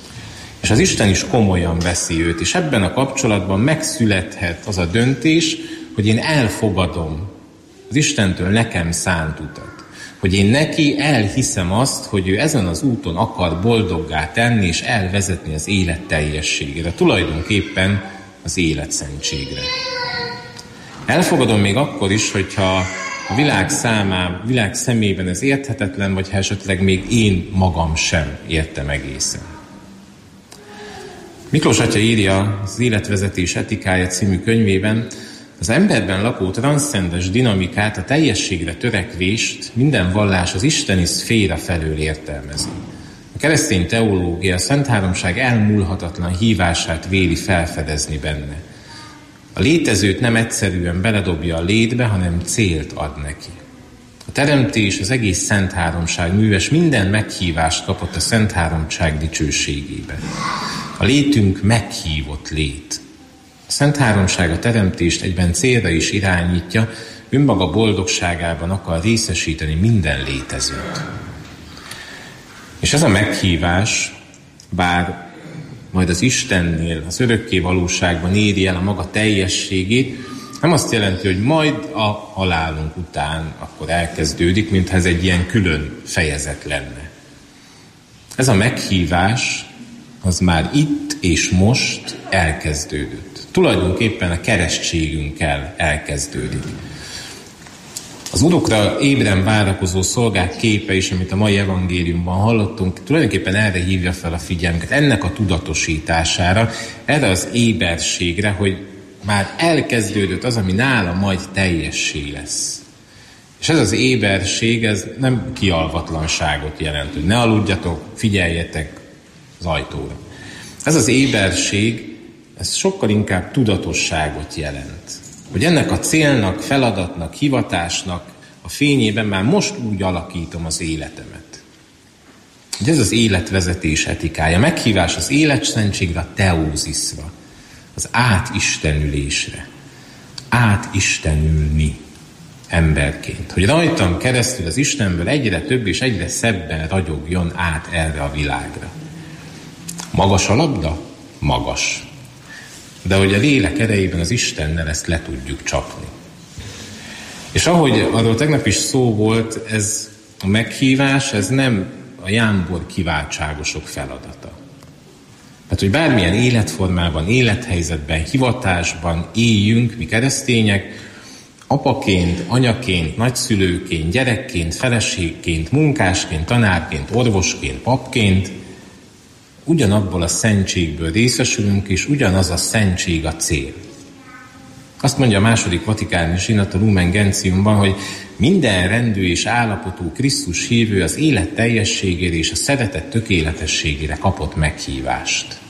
És az Isten is komolyan veszi őt, és ebben a kapcsolatban megszülethet az a döntés, hogy én elfogadom az Istentől nekem szánt utat. Hogy én neki elhiszem azt, hogy ő ezen az úton akar boldoggá tenni, és elvezetni az élet teljességére, tulajdonképpen az életszentségre. Elfogadom még akkor is, hogyha a világ szemében ez érthetetlen, vagy ha esetleg még én magam sem értem egészen. Miklós atya írja az Életvezetés etikája című könyvében, az emberben lakó transzcendens dinamikát, a teljességre törekvést minden vallás az isteni szféra felől értelmezi. A keresztény teológia a Szent Háromság elmúlhatatlan hívását véli felfedezni benne. A létezőt nem egyszerűen beledobja a létbe, hanem célt ad neki. A teremtés, az egész Szent Háromság műves minden meghívást kapott a Szent Háromság dicsőségében. A létünk meghívott lét. A Szent Háromság a teremtést egyben célra is irányítja, önmaga boldogságában akar részesíteni minden létezőt. És ez a meghívás, bár majd az Istennél, az örökké valóságban éri el a maga teljességét, nem azt jelenti, hogy majd a halálunk után akkor elkezdődik, mintha ez egy ilyen külön fejezet lenne. Ez a meghívás az már itt és most elkezdődött. Tulajdonképpen a keresztségünkkel elkezdődik. Az urukra ébren várakozó szolgák képe is, amit a mai evangéliumban hallottunk, tulajdonképpen erre hívja fel a figyelmünket, ennek a tudatosítására, erre az éberségre, hogy már elkezdődött az, ami nála majd teljessé lesz. És ez az éberség, ez nem kialvatlanságot jelent, hogy ne aludjatok, figyeljetek az ajtóra. Ez az éberség, ez sokkal inkább tudatosságot jelent. Hogy ennek a célnak, feladatnak, hivatásnak a fényében már most úgy alakítom az életemet. Hogy ez az életvezetés etikája, meghívás az életszentségre, a teózisra, az átistenülésre, átistenülni emberként. Hogy rajtam keresztül az Istenből egyre több és egyre szebben ragyogjon át erre a világra. Magas a labda? Magas. De hogy a lélek erejében az Istennel ezt le tudjuk csapni. És ahogy arról tegnap is szó volt, ez a meghívás, ez nem a jámbor kiváltságosok feladata. Tehát, hogy bármilyen életformában, élethelyzetben, hivatásban éljünk, mi keresztények, apaként, anyaként, nagyszülőként, gyerekként, feleségként, munkásként, tanárként, orvosként, papként, ugyanabból a szentségből részesülünk, és ugyanaz a szentség a cél. Azt mondja a második vatikáni zsinat a Lumen Gentiumban, hogy minden rendű és állapotú Krisztus hívő az élet teljességére és a szeretet tökéletességére kapott meghívást.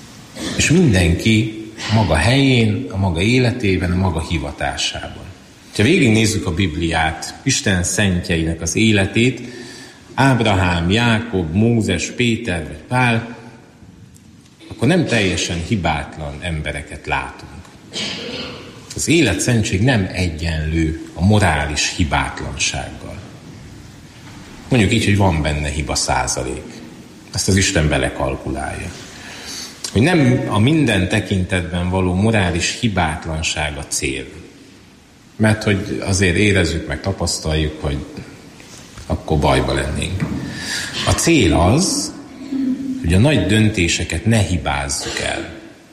És mindenki maga helyén, a maga életében, a maga hivatásában. Ha végignézzük a Bibliát, Isten szentjeinek az életét, Ábrahám, Jákob, Mózes, Péter vagy Pál, akkor nem teljesen hibátlan embereket látunk. Az életszentség nem egyenlő a morális hibátlansággal. Mondjuk így, hogy van benne hiba százalék. Ezt az Isten belekalkulálja. Hogy nem a minden tekintetben való morális hibátlanság a cél. Mert hogy azért érezzük meg, tapasztaljuk, hogy akkor bajba lennénk. A cél az, hogy a nagy döntéseket ne hibázzuk el.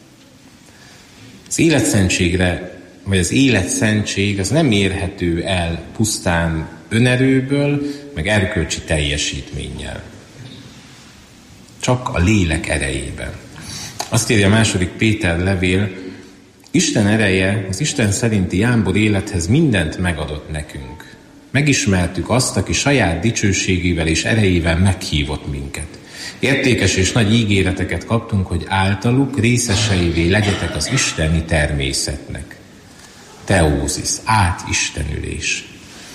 Az életszentségre, vagy az életszentség az nem érhető el pusztán önerőből, meg erkölcsi teljesítménnyel. Csak a lélek erejében. Azt írja a második Péter levél, Isten ereje, az Isten szerinti jámbor élethez mindent megadott nekünk. Megismertük azt, aki saját dicsőségével és erejével meghívott minket. Értékes és nagy ígéreteket kaptunk, hogy általuk részeseivé legyetek az isteni természetnek. Teózis, átistenülés.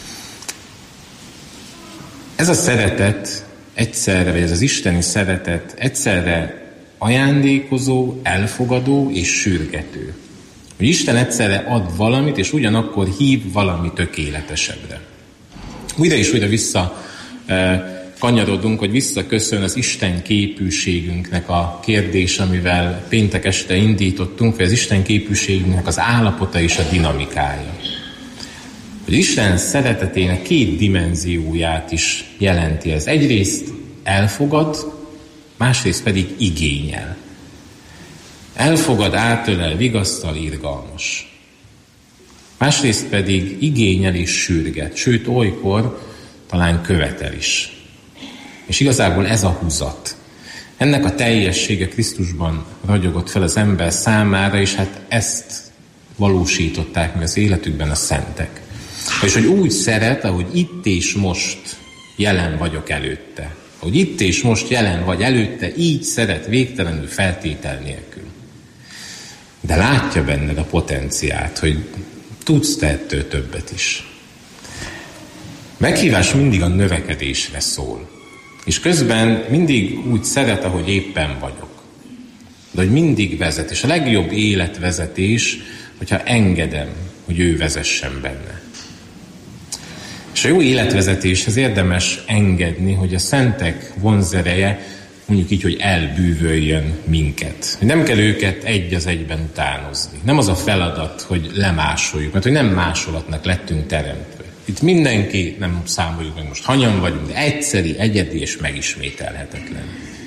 Ez a szeretet egyszerre, vagy ez az isteni szeretet egyszerre ajándékozó, elfogadó és sürgető. Hogy Isten egyszerre ad valamit, és ugyanakkor hív valami tökéletesebbre. Újra és újra vissza kanyarodunk, hogy visszaköszön az Isten képűségünknek a kérdés, amivel péntek este indítottunk, hogy az Isten képűségünknek az állapota és a dinamikája. Hogy Isten szeretetének két dimenzióját is jelenti ez. Egyrészt elfogad, másrészt pedig igényel. Elfogad, átölel, vigasztal, irgalmas. Másrészt pedig igényel és sürget, sőt olykor talán követel is. És igazából ez a húzat. Ennek a teljessége Krisztusban ragyogott fel az ember számára, és hát ezt valósították meg az életükben a szentek. És hogy úgy szeret, ahogy itt és most jelen vagyok előtte. Hogy itt és most jelen vagy előtte, így szeret végtelenül feltétel nélkül. De látja benned a potenciált, hogy tudsz te ettől többet is. Meghívás mindig a növekedésre szól. És közben mindig úgy szeret, ahogy éppen vagyok. De hogy mindig vezet. És a legjobb életvezetés, hogyha engedem, hogy ő vezessen benne. És a jó életvezetéshez érdemes engedni, hogy a szentek vonzereje, mondjuk így, hogy elbűvöljön minket. Hogy nem kell őket egy az egyben utánozni. Nem az a feladat, hogy lemásoljuk, mert hogy nem másolatnak lettünk teremtve. Itt mindenki, nem számoljuk meg most hanyan vagyunk, de egyszeri, egyedi és megismételhetetlen.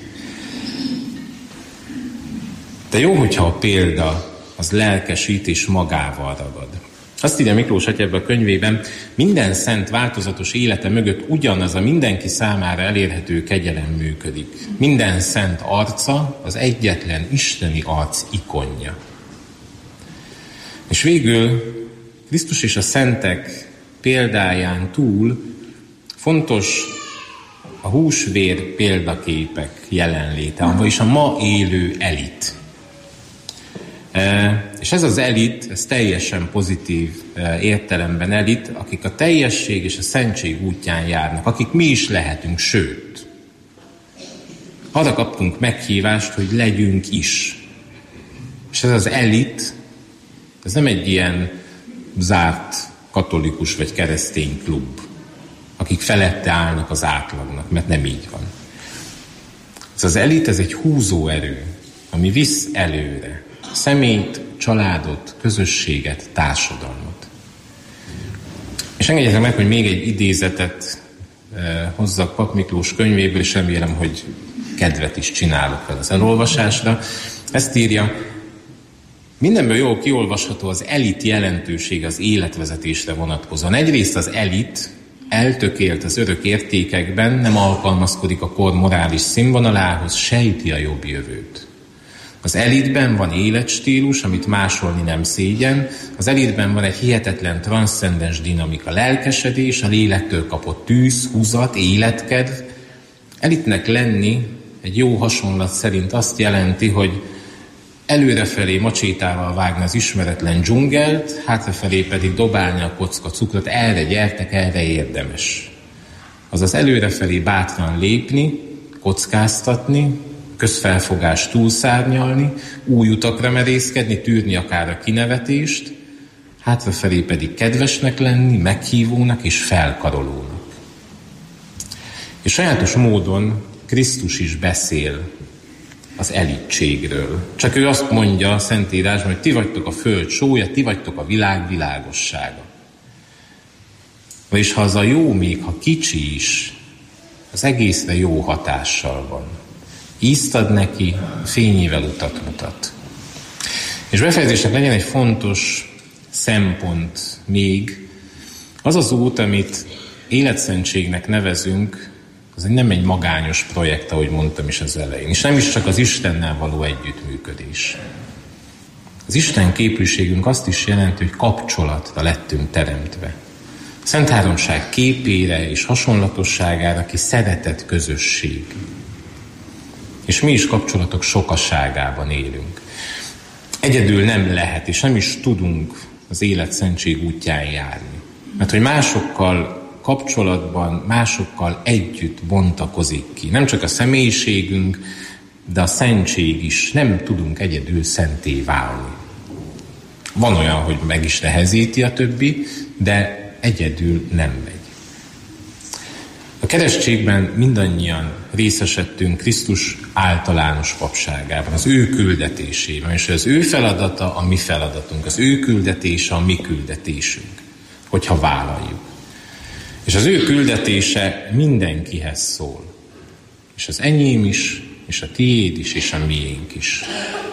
De jó, hogyha a példa az lelkesít és magával ragad. Azt írja Miklós atya ebben a könyvében, minden szent változatos élete mögött ugyanaz a mindenki számára elérhető kegyelem működik. Minden szent arca az egyetlen isteni arc ikonja. És végül Krisztus és a szentek példáján túl fontos a húsvér példaképek jelenléte, vagyis a ma élő elit. És ez az elit, ez teljesen pozitív értelemben elit, akik a teljesség és a szentség útján járnak, akik mi is lehetünk, sőt. Arra kaptunk meghívást, hogy legyünk is. És ez az elit, ez nem egy ilyen zárt katolikus vagy keresztény klub, akik felette állnak az átlagnak, mert nem így van. Ez az elit, ez egy húzóerő, ami visz előre. Személyt, családot, közösséget, társadalmat. És engedjétek meg, hogy még egy idézetet hozzak Pap Miklós könyvéből, és remélem, hogy kedvet is csinálok fel az elolvasásra. Ezt írja, mindenből jól kiolvasható az elit jelentőség az életvezetésre vonatkozóan. Egyrészt az elit eltökélt az örök értékekben, nem alkalmazkodik a kor morális színvonalához, sejti a jobb jövőt. Az elitben van életstílus, amit másolni nem szégyen. Az elitben van egy hihetetlen transzcendens dinamika, lelkesedés, a lélektől kapott tűz, húzat, életkedv. Elitnek lenni egy jó hasonlat szerint azt jelenti, hogy előrefelé macsétával vágni az ismeretlen dzsungelt, hátrafelé pedig dobálni a kocka cukrot, erre gyertek, erre érdemes. Azaz előrefelé bátran lépni, kockáztatni, közfelfogást túlszárnyalni, új utakra merészkedni, tűrni akár a kinevetést, hátrafelé pedig kedvesnek lenni, meghívónak és felkarolónak. És sajátos módon Krisztus is beszél az elitségről. Csak ő azt mondja a Szentírásban, hogy ti vagytok a föld sója, ti vagytok a világ világossága. És ha az a jó, még ha kicsi is, az egészre jó hatással van. Ízt ad neki, fényével utat mutat. És befejezésnek legyen egy fontos szempont még. Az az út, amit életszentségnek nevezünk, az nem egy magányos projekt, ahogy mondtam is az elején. És nem is csak az Istennel való együttműködés. Az Isten képűségünk azt is jelenti, hogy kapcsolatra lettünk teremtve. A Szent Háromság képére és hasonlatosságára, ki szeretett közösség. És mi is kapcsolatok sokaságában élünk. Egyedül nem lehet, és nem is tudunk az életszentség útján járni. Mert hogy másokkal kapcsolatban, másokkal együtt bontakozik ki. Nem csak a személyiségünk, de a szentség is. Nem tudunk egyedül szenté válni. Van olyan, hogy meg is nehezíti a többi, de egyedül nem megy. A keresztségben mindannyian részesedtünk Krisztus általános papságában, az ő küldetésében, és az ő feladata a mi feladatunk, az ő küldetése a mi küldetésünk, hogyha vállaljuk. És az ő küldetése mindenkihez szól. És az enyém is, és a tiéd is, és a miénk is.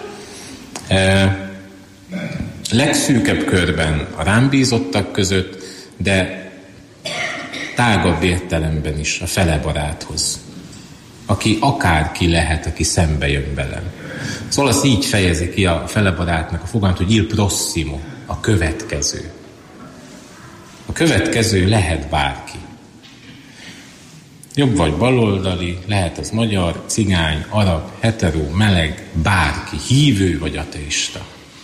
Legszűkebb körben a rám bízottak között, de tágabb értelemben is a fele baráthoz. Aki akárki lehet, aki szembe jön velem. Az olasz így fejezi ki a fele barátnak a fogalmat, hogy il prossimo, a következő. A következő lehet bárki. Jobb vagy baloldali, lehet az magyar, cigány, arab, hetero, meleg, bárki, hívő vagy ateista.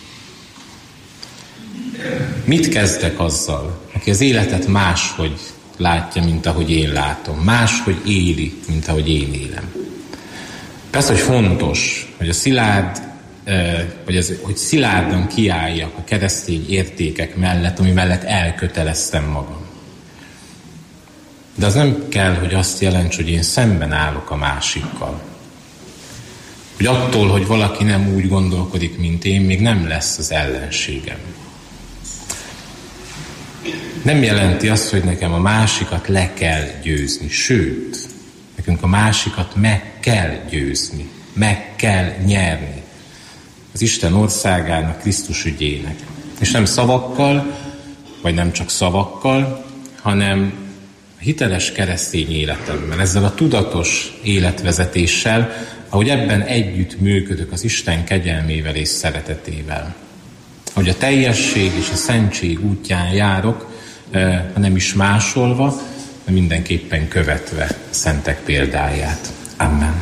Mit kezdek azzal, aki az életet máshogy látja, mint ahogy én látom, máshogy éli, mint ahogy én élem? Persze, hogy fontos, hogy a szilárd, hogy szilárdan kiálljak a keresztény értékek mellett, ami mellett elköteleztem magam. De az nem kell, hogy azt jelentse, hogy én szemben állok a másikkal. Hogy attól, hogy valaki nem úgy gondolkodik, mint én, még nem lesz az ellenségem. Nem jelenti azt, hogy nekem a másikat le kell győzni. Sőt, nekünk a másikat meg kell győzni. Meg kell nyerni. Az Isten országának, Krisztus ügyének. És nem szavakkal, vagy nem csak szavakkal, hanem a hiteles keresztény életemmel, ezzel a tudatos életvezetéssel, ahogy ebben együtt működök az Isten kegyelmével és szeretetével. Ahogy a teljesség és a szentség útján járok, ha nem is másolva, de mindenképpen követve szentek példáját. Amen.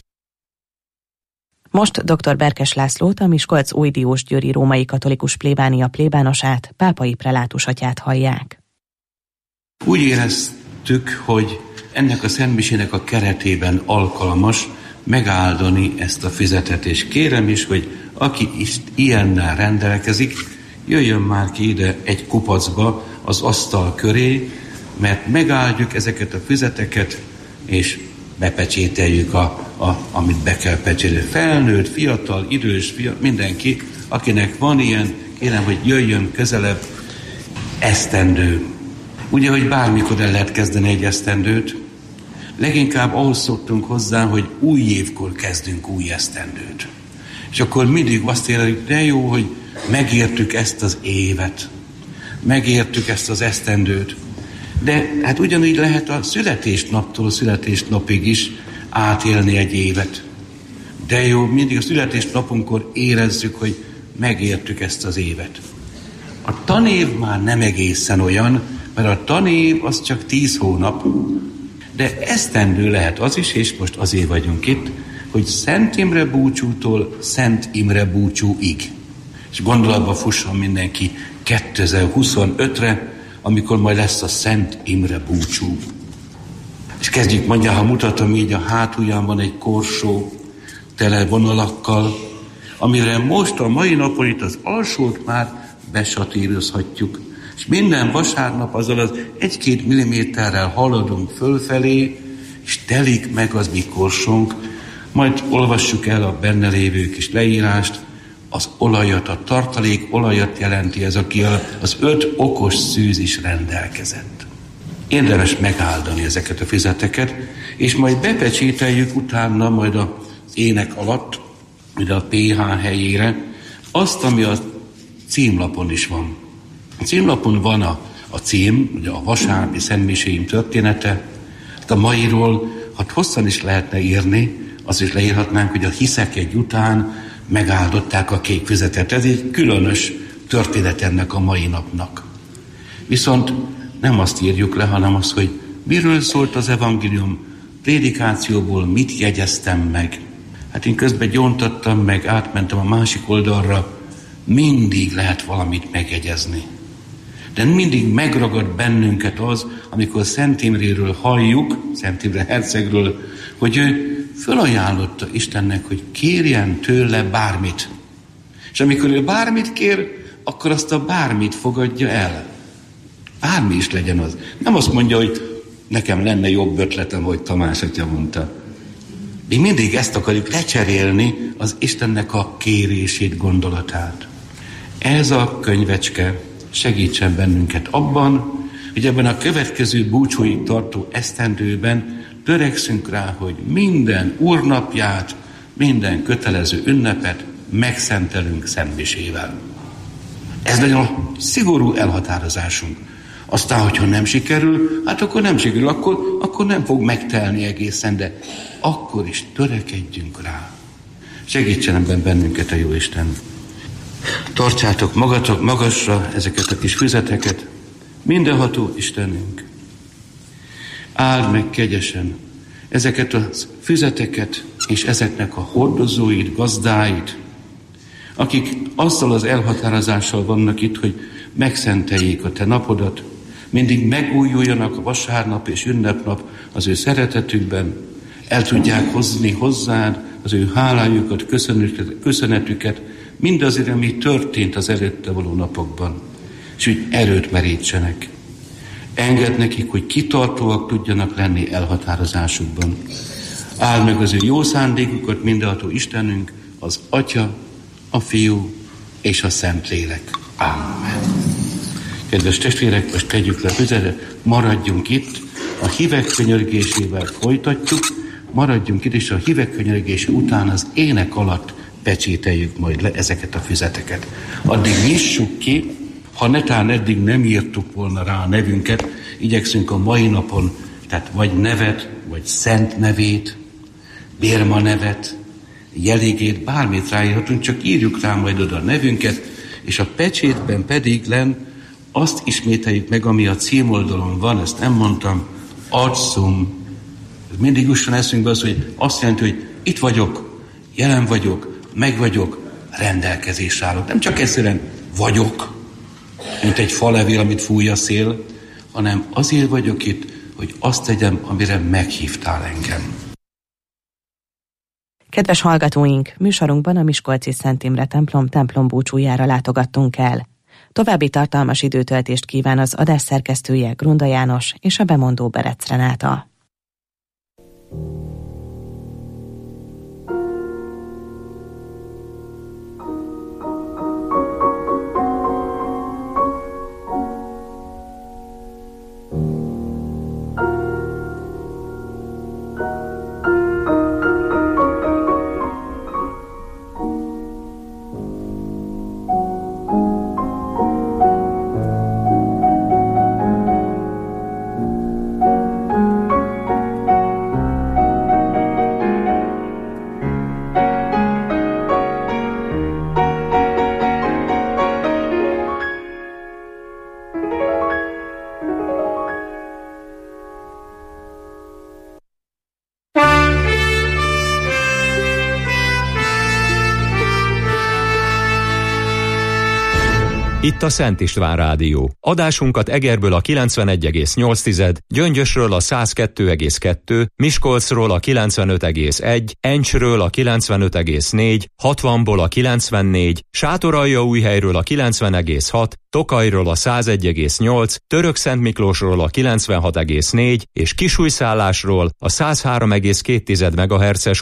Most dr. Berkes Lászlót, a Miskolc Diósgyőri római katolikus plébánia plébánosát, pápai prelátusatyát hallják. Úgy éreztük, hogy ennek a szentmisének a keretében alkalmas megáldani ezt a füzetet, és kérem is, hogy aki is ilyennel rendelkezik, jöjjön már ki ide egy kupacba az asztal köré, mert megáldjuk ezeket a füzeteket, és bepecsételjük, amit be kell pecsételni. Felnőtt, fiatal, idős, mindenki, akinek van ilyen, kérem, hogy jöjjön közelebb esztendő. Ugye, hogy bármikor el lehet kezdeni egy esztendőt, leginkább ahhoz szoktunk hozzá, hogy új évkor kezdünk új esztendőt. És akkor mindig azt érezzük, de jó, hogy megértük ezt az évet, megértük ezt az esztendőt. De hát ugyanígy lehet a születésnaptól a születésnapig is átélni egy évet. De jó, mindig a születésnapunkkor érezzük, hogy megértük ezt az évet. A tanév már nem egészen olyan, mert a tanév az csak 10 hónap, de esztendő lehet az is, és most azért vagyunk itt, hogy Szent Imre búcsútól Szent Imre búcsúig. És gondolatba fusson mindenki 2025-re, amikor majd lesz a Szent Imre búcsú. És kezdjük, mondja, ha mutatom így, a hátulján van egy korsó, tele vonalakkal, amire most a mai napon itt az alsót már besatírozhatjuk. És minden vasárnap azzal az 1-2 milliméterrel haladunk fölfelé, és telik meg az mi korsónk, majd olvassuk el a benne lévő kis leírást, az olajat, a tartalék olajat jelenti ez, aki az 5 okos szűz is rendelkezett. Érdemes megáldani ezeket a füzeteket, és majd bepecsételjük utána majd az ének alatt, ide a PH helyére, azt, ami a címlapon is van. A címlapon van a cím, ugye a vasárnapi szentmiséim története, a mairól, hát hosszan is lehetne írni, azt is leírhatnánk, hogy a hiszek egy után megáldották a kék füzetet. Ez egy különös történet ennek a mai napnak. Viszont nem azt írjuk le, hanem azt, hogy miről szólt az evangélium, prédikációból mit jegyeztem meg. Hát én közben gyóntattam meg, átmentem a másik oldalra, mindig lehet valamit megjegyezni. De mindig megragad bennünket az, amikor Szent Imréről halljuk, Szent Imre hercegről, hogy ő fölajánlotta Istennek, hogy kérjen tőle bármit. És amikor ő bármit kér, akkor azt a bármit fogadja el. Bármi is legyen az. Nem azt mondja, hogy nekem lenne jobb ötletem, hogy Tamás atya mondta. Mi mindig ezt akarjuk lecserélni, az Istennek a kérését, gondolatát. Ez a könyvecske segítsen bennünket abban, hogy ebben a következő búcsúig tartó esztendőben törekszünk rá, hogy minden úrnapját, minden kötelező ünnepet megszentelünk szentmisével. Ez nagyon szigorú elhatározásunk. Aztán, hogyha nem sikerül, hát akkor nem sikerül, akkor nem fog megtelni egészen, de akkor is törekedjünk rá. Segítsen ebben bennünket a Jóisten. Tartsátok magatok magasra ezeket a kis füzeteket, mindenható Istenünk. Áld meg kegyesen ezeket a füzeteket és ezeknek a hordozóit, gazdáit, akik azzal az elhatározással vannak itt, hogy megszenteljék a te napodat, mindig megújuljanak a vasárnap és ünnepnap az ő szeretetükben, el tudják hozni hozzád az ő hálájukat, köszönetüket, mindazért, ami történt az előtte való napokban, és hogy erőt merítsenek. Engedd nekik, hogy kitartóak tudjanak lenni elhatározásukban. Áld meg az ő jó szándékukat, mindenható Istenünk, az Atya, a Fiú és a Szentlélek. Amen. Kedves testvérek, most tegyük le füzetet, maradjunk itt, a hívek könyörgésével folytatjuk, maradjunk itt, és a hívek könyörgése után az ének alatt pecsételjük majd le ezeket a füzeteket. Addig nyissuk ki, ha netán eddig nem írtuk volna rá a nevünket, igyekszünk a mai napon, tehát vagy nevet, vagy szent nevét, bérma nevet, jeligét, bármit ráírhatunk, csak írjuk rá majd oda a nevünket, és a pecsétben pedig len azt ismételjük meg, ami a címoldalon van, ezt nem mondtam, adszum. Mindig jusson eszünkbe az, hogy azt jelenti, hogy itt vagyok, jelen vagyok, meg vagyok, rendelkezésre állok. Nem csak egyszerűen vagyok, mint egy falevél, amit fúj a szél, hanem azért vagyok itt, hogy azt tegyem, amire meghívtál engem. Kedves hallgatóink, műsorunkban a Miskolci Szent Imre templom búcsújára látogattunk el. További tartalmas időtöltést kíván az adás szerkesztője, Grunda János és a bemondó Berec Renáta. Itt a Szent István Rádió. Adásunkat Egerből a 91,8, Gyöngyösről a 102,2, Miskolcról a 95,1, Encsről a 95,4, 60-ból a 94, Sátoraljaújhelyről a 90,6, Tokajról a 101,8, Törökszentmiklósról a 96,4 és Kisújszállásról a 103,2 MHz-es